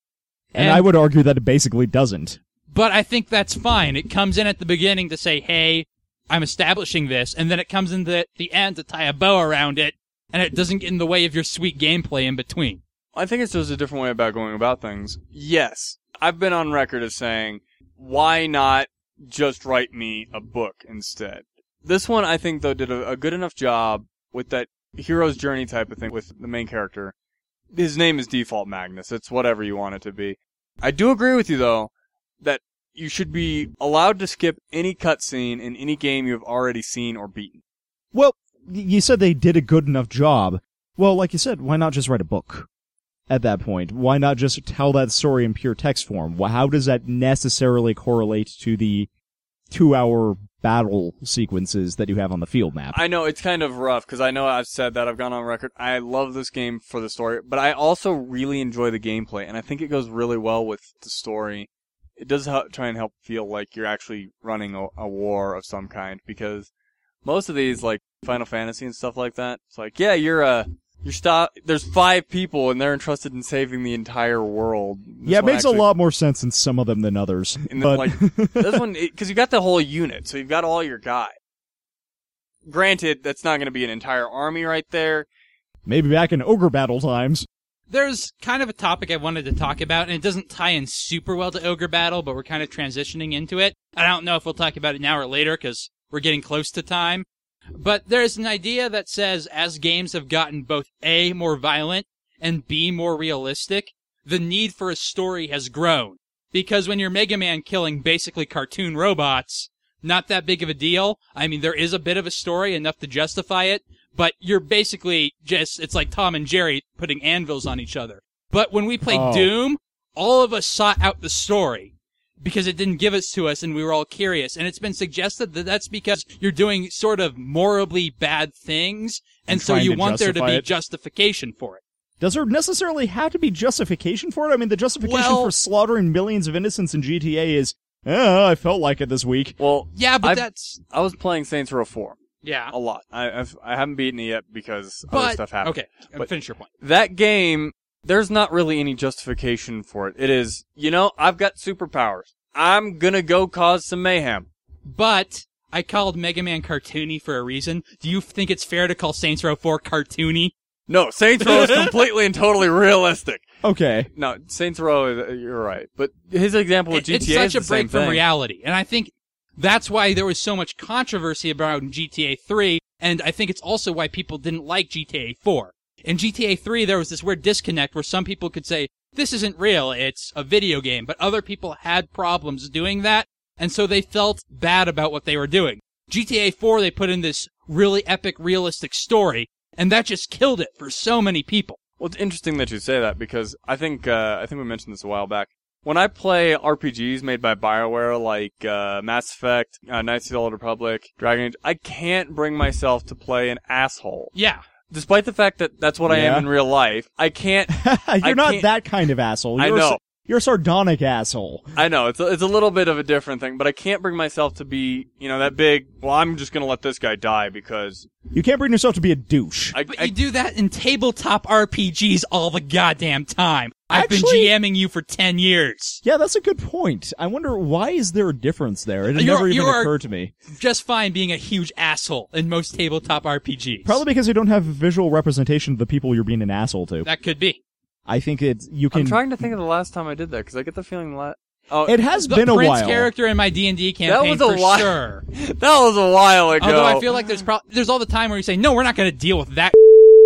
And I would argue that it basically doesn't. But I think that's fine. It comes in at the beginning to say, hey, I'm establishing this, and then it comes in the, the end to tie a bow around it, and it doesn't get in the way of your sweet gameplay in between. I think it's just a different way about going about things. Yes, I've been on record as saying, why not just write me a book instead? This one, I think, though, did a, a good enough job with that hero's journey type of thing with the main character. His name is Default Magnus. It's whatever you want it to be. I do agree with you, though, that you should be allowed to skip any cutscene in any game you have already seen or beaten. Well, y- you said they did a good enough job. Well, like you said, why not just write a book? At that point, why not just tell that story in pure text form? Wh- How does that necessarily correlate to the two-hour battle sequences that you have on the field map? I know it's kind of rough because I know I've said that, I've gone on record. I love this game for the story, but I also really enjoy the gameplay, and I think it goes really well with the story. It does help, try and help feel like you're actually running a, a war of some kind, because most of these, like Final Fantasy and stuff like that, it's like, yeah, you're a you're stop. There's five people, and they're entrusted in saving the entire world. This yeah, it one makes actually- a lot more sense in some of them than others. And but then, like, this one, because you got the whole unit, so you've got all your guys. Granted, that's not going to be an entire army right there. maybe back in Ogre Battle times. There's kind of a topic I wanted to talk about, and it doesn't tie in super well to Ogre Battle, but we're kind of transitioning into it. I don't know if we'll talk about it now or later, because we're getting close to time. But there's an idea that says as games have gotten both A, more violent, and B, more realistic, the need for a story has grown. Because when you're Mega Man killing basically cartoon robots, not that big of a deal. I mean, there is a bit of a story, enough to justify it, but you're basically just, it's like Tom and Jerry putting anvils on each other. But when we played Oh. Doom, all of us sought out the story because it didn't give it to us and we were all curious. And it's been suggested that that's because you're doing sort of morally bad things, and, And so trying you to want there to justify be it. justification for it. Does there necessarily have to be justification for it? I mean, the justification Well- for slaughtering millions of innocents in G T A is, oh, I felt like it this week. Well, Yeah, but I've- that's... I was playing Saints Row four Yeah. a lot. I I've, I haven't beaten it yet because other But, stuff happened. okay, But- finish your point. That game, there's not really any justification for it. It is, you know, I've got superpowers. I'm gonna go cause some mayhem. But I called Mega Man cartoony for a reason. Do you think it's fair to call Saints Row four cartoony? No, Saints Row is completely and totally realistic. Okay. No, Saints Row, is- you're right. But his example with It- G T A it's is such the a break same from thing. reality. And I think that's why there was so much controversy around G T A three, and I think it's also why people didn't like G T A four. In G T A three, there was this weird disconnect where some people could say, this isn't real, it's a video game, but other people had problems doing that, and so they felt bad about what they were doing. G T A four, they put in this really epic, realistic story, and that just killed it for so many people. Well, it's interesting that you say that because I think uh, I think we mentioned this a while back. When I play R P Gs made by BioWare, like uh, Mass Effect, uh, Knights of the Old Republic, Dragon Age, I can't bring myself to play an asshole. Yeah. Despite the fact that that's what I Yeah. am in real life, I can't. You're I not can't- that kind of asshole. I You're a know. sa- You're a sardonic asshole. I know it's a, it's a little bit of a different thing, but I can't bring myself to be, you know, that big. Well, I'm just gonna let this guy die because You can't bring yourself to be a douche. I. But I you do that in tabletop R P Gs all the goddamn time. I've Actually- been GMing you for ten years. Yeah, that's a good point. I wonder, why is there a difference there? It had You're- never even you are- occurred to me. Just fine being a huge asshole in most tabletop R P Gs. Probably because you don't have a visual representation of the people you're being an asshole to. That could be. I think it's, you can... I'm trying to think of the last time I did that because I get the feeling la- Oh, It has The been a Prince while. character in my D and D campaign was a for while- sure. that was a while ago. Although I feel like there's pro- there's all the time where you say, no, we're not going to deal with that.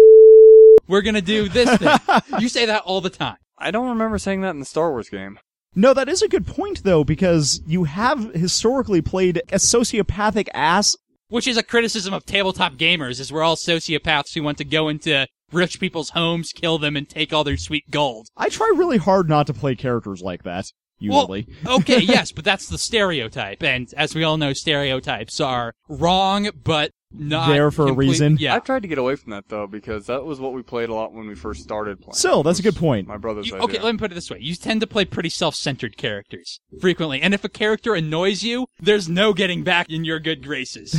We're going to do this thing. You say that all the time. I don't remember saying that in the Star Wars game. No, that is a good point, though, because you have historically played a sociopathic ass. Which is a criticism of tabletop gamers, is we're all sociopaths who want to go into rich people's homes, kill them, and take all their sweet gold. I try really hard not to play characters like that, usually. Well, okay, yes, but that's the stereotype, and as we all know, stereotypes are wrong, but not There for a complete- reason. Yeah. I've tried to get away from that though because that was what we played a lot when we first started playing. Still, that's a good point. My brother's You- idea. okay, let me put it this way. You tend to play pretty self-centered characters frequently, and if a character annoys you, there's no getting back in your good graces.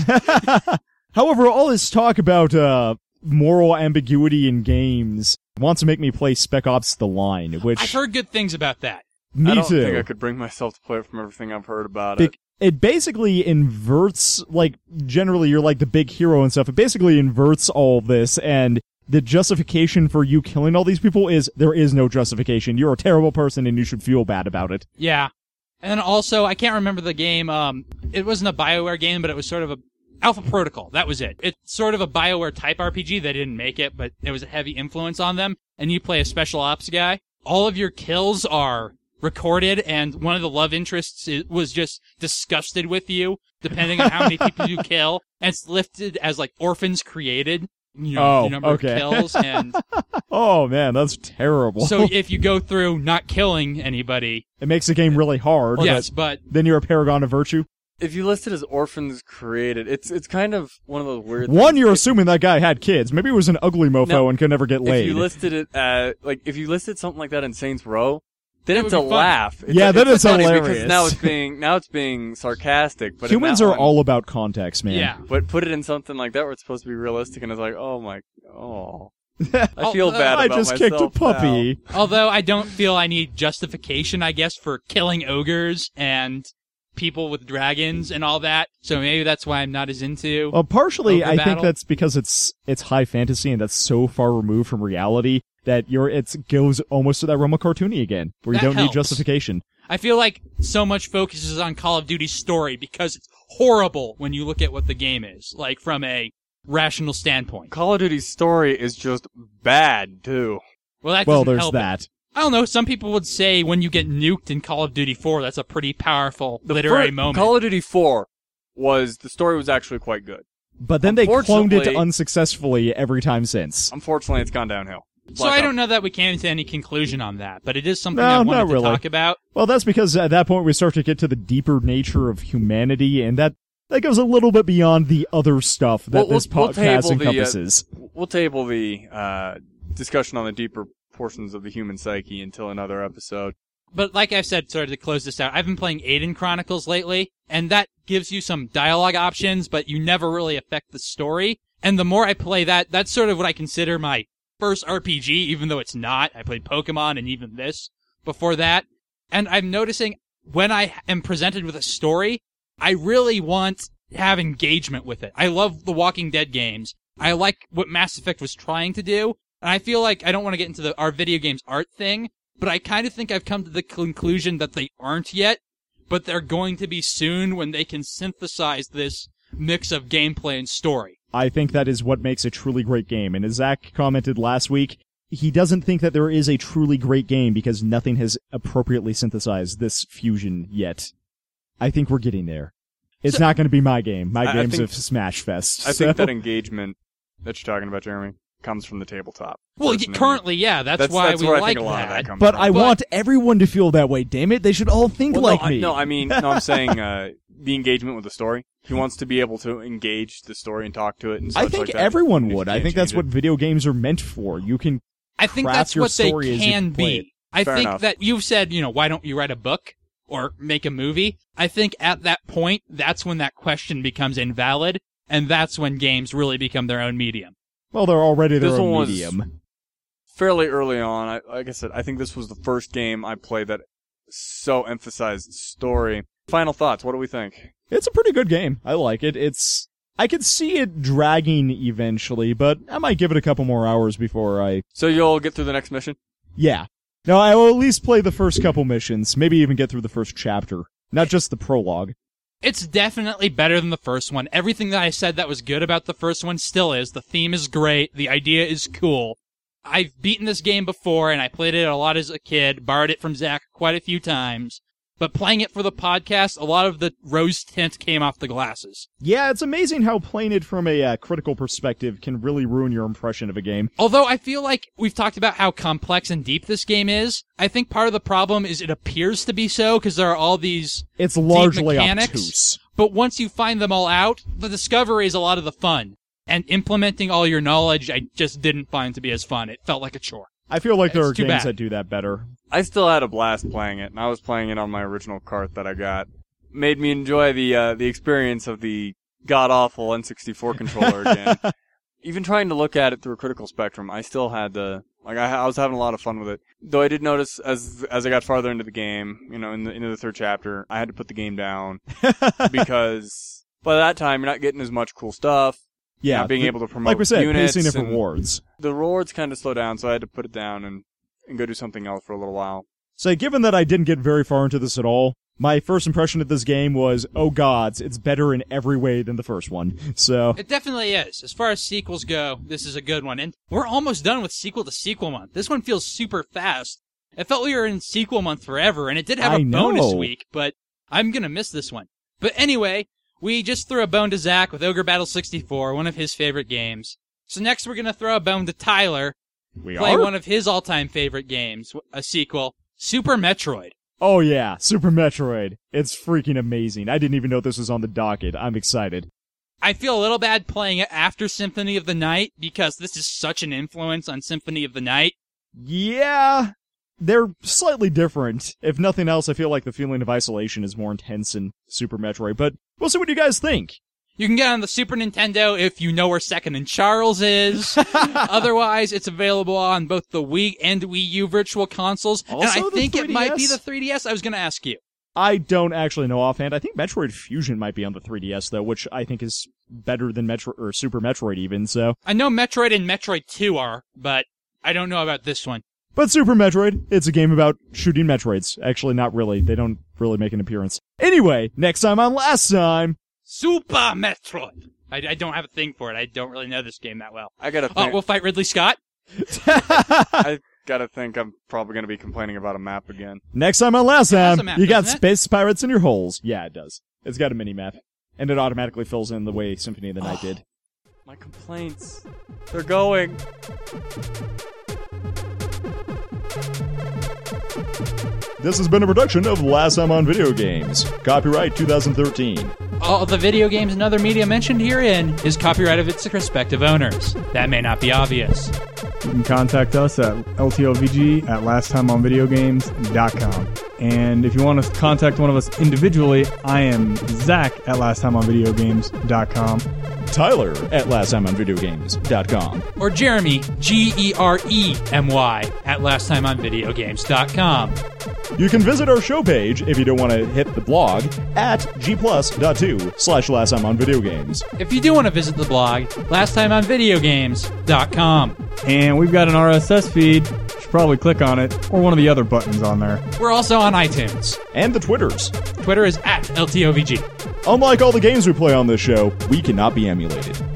However, all this talk about uh, moral ambiguity in games wants to make me play Spec Ops: The Line, which I've heard good things about that. me I don't too. think I could bring myself to play it from everything I've heard about Be- it. it basically inverts, like, generally you're like the big hero and stuff. It basically inverts all of this, and the justification for you killing all these people is there is no justification. You're a terrible person and you should feel bad about it. Yeah. And then also, I can't remember the game, um, it wasn't a BioWare game, but it was sort of a Alpha Protocol, that was it. It's sort of a BioWare type R P G. They didn't make it, but it was a heavy influence on them. And you play a special ops guy. All of your kills are recorded, and one of the love interests i- was just disgusted with you, depending on how many people you kill. And it's listed as like orphans created, you know, Oh, the number okay. of kills. And Oh man, that's terrible. so if you go through not killing anybody, it makes the game really hard. yes, but but then you're a paragon of virtue. If you list it as orphans created, it's it's kind of one of those weird One, things. you're If- assuming that guy had kids. Maybe he was an ugly mofo No, and could never get If laid. you listed it as, like, if you listed something like that in Saints Row, then It it's would a be fun. laugh. It's Yeah, a, then it's funny hilarious. because now it's being now it's being sarcastic. But in Humans that are one- all about context, man. yeah. But put it in something like that where it's supposed to be realistic, and it's like, oh my, oh, I feel Oh, bad I about just kicked a myself puppy. Although I don't feel I need justification, I guess, for killing ogres and people with dragons and all that. So maybe that's why I'm not as into. Well, partially, Ogre I think battle? that's because it's it's high fantasy and that's so far removed from reality that you're it goes almost to that realm of cartoony again, where you That don't need helps. justification. I feel like so much focuses on Call of Duty's story because it's horrible when you look at what the game is, like from a rational standpoint. Call of Duty's story is just bad too. Well, that Well, doesn't there's help it. that. I don't know. Some people would say when you get nuked in Call of Duty four, that's a pretty powerful literary Fir- moment. Call of Duty four was the story was actually quite good. But then they cloned it Unfortunately- unsuccessfully every time since. Unfortunately, it's gone downhill. So I don't know that we came to any conclusion on that, but it is something No, I not wanted to really. talk about. Well, that's because at that point we start to get to the deeper nature of humanity, and that that goes a little bit beyond the other stuff that We'll- we'll- this we'll podcast table the, uh, encompasses. We'll table the uh, discussion on the deeper portions of the human psyche until another episode. But like I've said, sort of to close this out, I've been playing Aiden Chronicles lately, and that gives you some dialogue options, but you never really affect the story. And the more I play that, that's sort of what I consider my first R P G, even though it's not. I played Pokemon and even this before that. And I'm noticing when I am presented with a story, I really want to have engagement with it. I love the Walking Dead games. I like what Mass Effect was trying to do. And I feel like I don't want to get into the our video games art thing, but I kind of think I've come to the conclusion that they aren't yet, but they're going to be soon when they can synthesize this mix of gameplay and story. I think that is what makes a truly great game. And as Zach commented last week, he doesn't think that there is a truly great game because nothing has appropriately synthesized this fusion yet. I think we're getting there. It's So- not going to be my game. My I- I game's think- a Smash Fest. I so- think that engagement that you're talking about, Jeremy, comes from the tabletop. Well, y- personally. currently, yeah, that's, that's why that's we where I like think a lot that. of that comes But from. I But- want everyone to feel that way, damn it. They should all think Well, like no, me. I, no, I mean, no, I'm saying uh, the engagement with the story. He wants to be able to engage the story and talk to it. And I such think like that. everyone And if would. you I can't think that's change what it- video games are meant for. You can I think craft that's your what they story as you can play be. it. I Fair think enough. that you've said, you know, why don't you write a book or make a movie? I think at that point, that's when that question becomes invalid, and that's when games really become their own medium. Well, they're already their This own one was- medium. fairly early on. I, like I said, I think this was the first game I played that so emphasized story. Final thoughts. What do we think? It's a pretty good game. I like it. It's I could see it dragging eventually, but I might give it a couple more hours before I. So you'll get through the next mission? Yeah. No, I will at least play the first couple missions. Maybe even get through the first chapter, not just the prologue. It's definitely better than the first one. Everything that I said that was good about the first one still is. The theme is great. The idea is cool. I've beaten this game before, and I played it a lot as a kid, borrowed it from Zach quite a few times. But playing it for the podcast, a lot of the rose tint came off the glasses. Yeah, it's amazing how playing it from a uh, critical perspective can really ruin your impression of a game. Although I feel like we've talked about how complex and deep this game is, I think part of the problem is it appears to be so, because there are all these It's largely mechanics. obtuse. But once you find them all out, the discovery is a lot of the fun. And implementing all your knowledge, I just didn't find to be as fun. It felt like a chore. I feel like there It's are too games bad. that do that better. I still had a blast playing it, and I was playing it on my original cart that I got. Made me enjoy the uh, the experience of the god-awful N sixty-four controller again. Even trying to look at it through a critical spectrum, I still had to, like, I, I was having a lot of fun with it. Though I did notice as as I got farther into the game, you know, in the, into the third chapter, I had to put the game down because by that time you're not getting as much cool stuff. Yeah, not being the- able to promote like we said, units pacing of and rewards. The rewards kind of slow down, so I had to put it down and, and go do something else for a little while. So, given that I didn't get very far into this at all, my first impression of this game was, oh gods, it's better in every way than the first one. So, It definitely is. As far as sequels go, this is a good one. And we're almost done with sequel to sequel month. This one feels super fast. It felt we were in sequel month forever, and it did have a I bonus know. week, but I'm gonna miss this one. But anyway, we just threw a bone to Zach with Ogre Battle sixty-four, one of his favorite games. So next we're gonna throw a bone to Tyler, we play are? one of his all-time favorite games, a sequel, Super Metroid. Oh yeah, Super Metroid. It's freaking amazing. I didn't even know this was on the docket. I'm excited. I feel a little bad playing it after Symphony of the Night, because this is such an influence on Symphony of the Night. Yeah, they're slightly different. If nothing else, I feel like the feeling of isolation is more intense in Super Metroid, but we'll see what you guys think. You can get on the Super Nintendo if you know where Second and Charles is. Otherwise, it's available on both the Wii and Wii U Virtual Consoles. Also and I the think it might be 3D S? the three D S. I was going to ask you. I don't actually know offhand. I think Metroid Fusion might be on the three D S though, which I think is better than Metro or Super Metroid even, so. I know Metroid and Metroid two are, but I don't know about this one. But Super Metroid, it's a game about shooting Metroids. Actually, not really. They don't really make an appearance. Anyway, next time on Last Time. Super Metroid! I, I don't have a thing for it. I don't really know this game that well. I gotta Oh, think, we'll fight Ridley Scott? I gotta think I'm probably gonna be complaining about a map again. Next time on Last It has Time, a map, you got doesn't it? space pirates in your holes. Yeah, it does. It's got a mini map. And it automatically fills in the way Symphony of the Night did. My complaints. They're going. This has been a production of Last Time on Video Games. Copyright two thousand thirteen. All the video games and other media mentioned herein is copyright of its respective owners. That may not be obvious. You can contact us at L T O V G at last time on video games dot com. And if you want to contact one of us individually, I am Zach at last time on video games dot com. Tyler at last time on video games dot com. Or Jeremy, G E R E M Y, at last time on video games dot com. You can visit our show page, if you don't want to hit the blog, at g plus dot two slash last time on video games. If you do want to visit the blog, last time on video games dot com. And we've got an R S S feed. You should probably click on it, or one of the other buttons on there. We're also on iTunes. And the Twitters. Twitter is at L T O V G. Unlike all the games we play on this show, we cannot be emulated.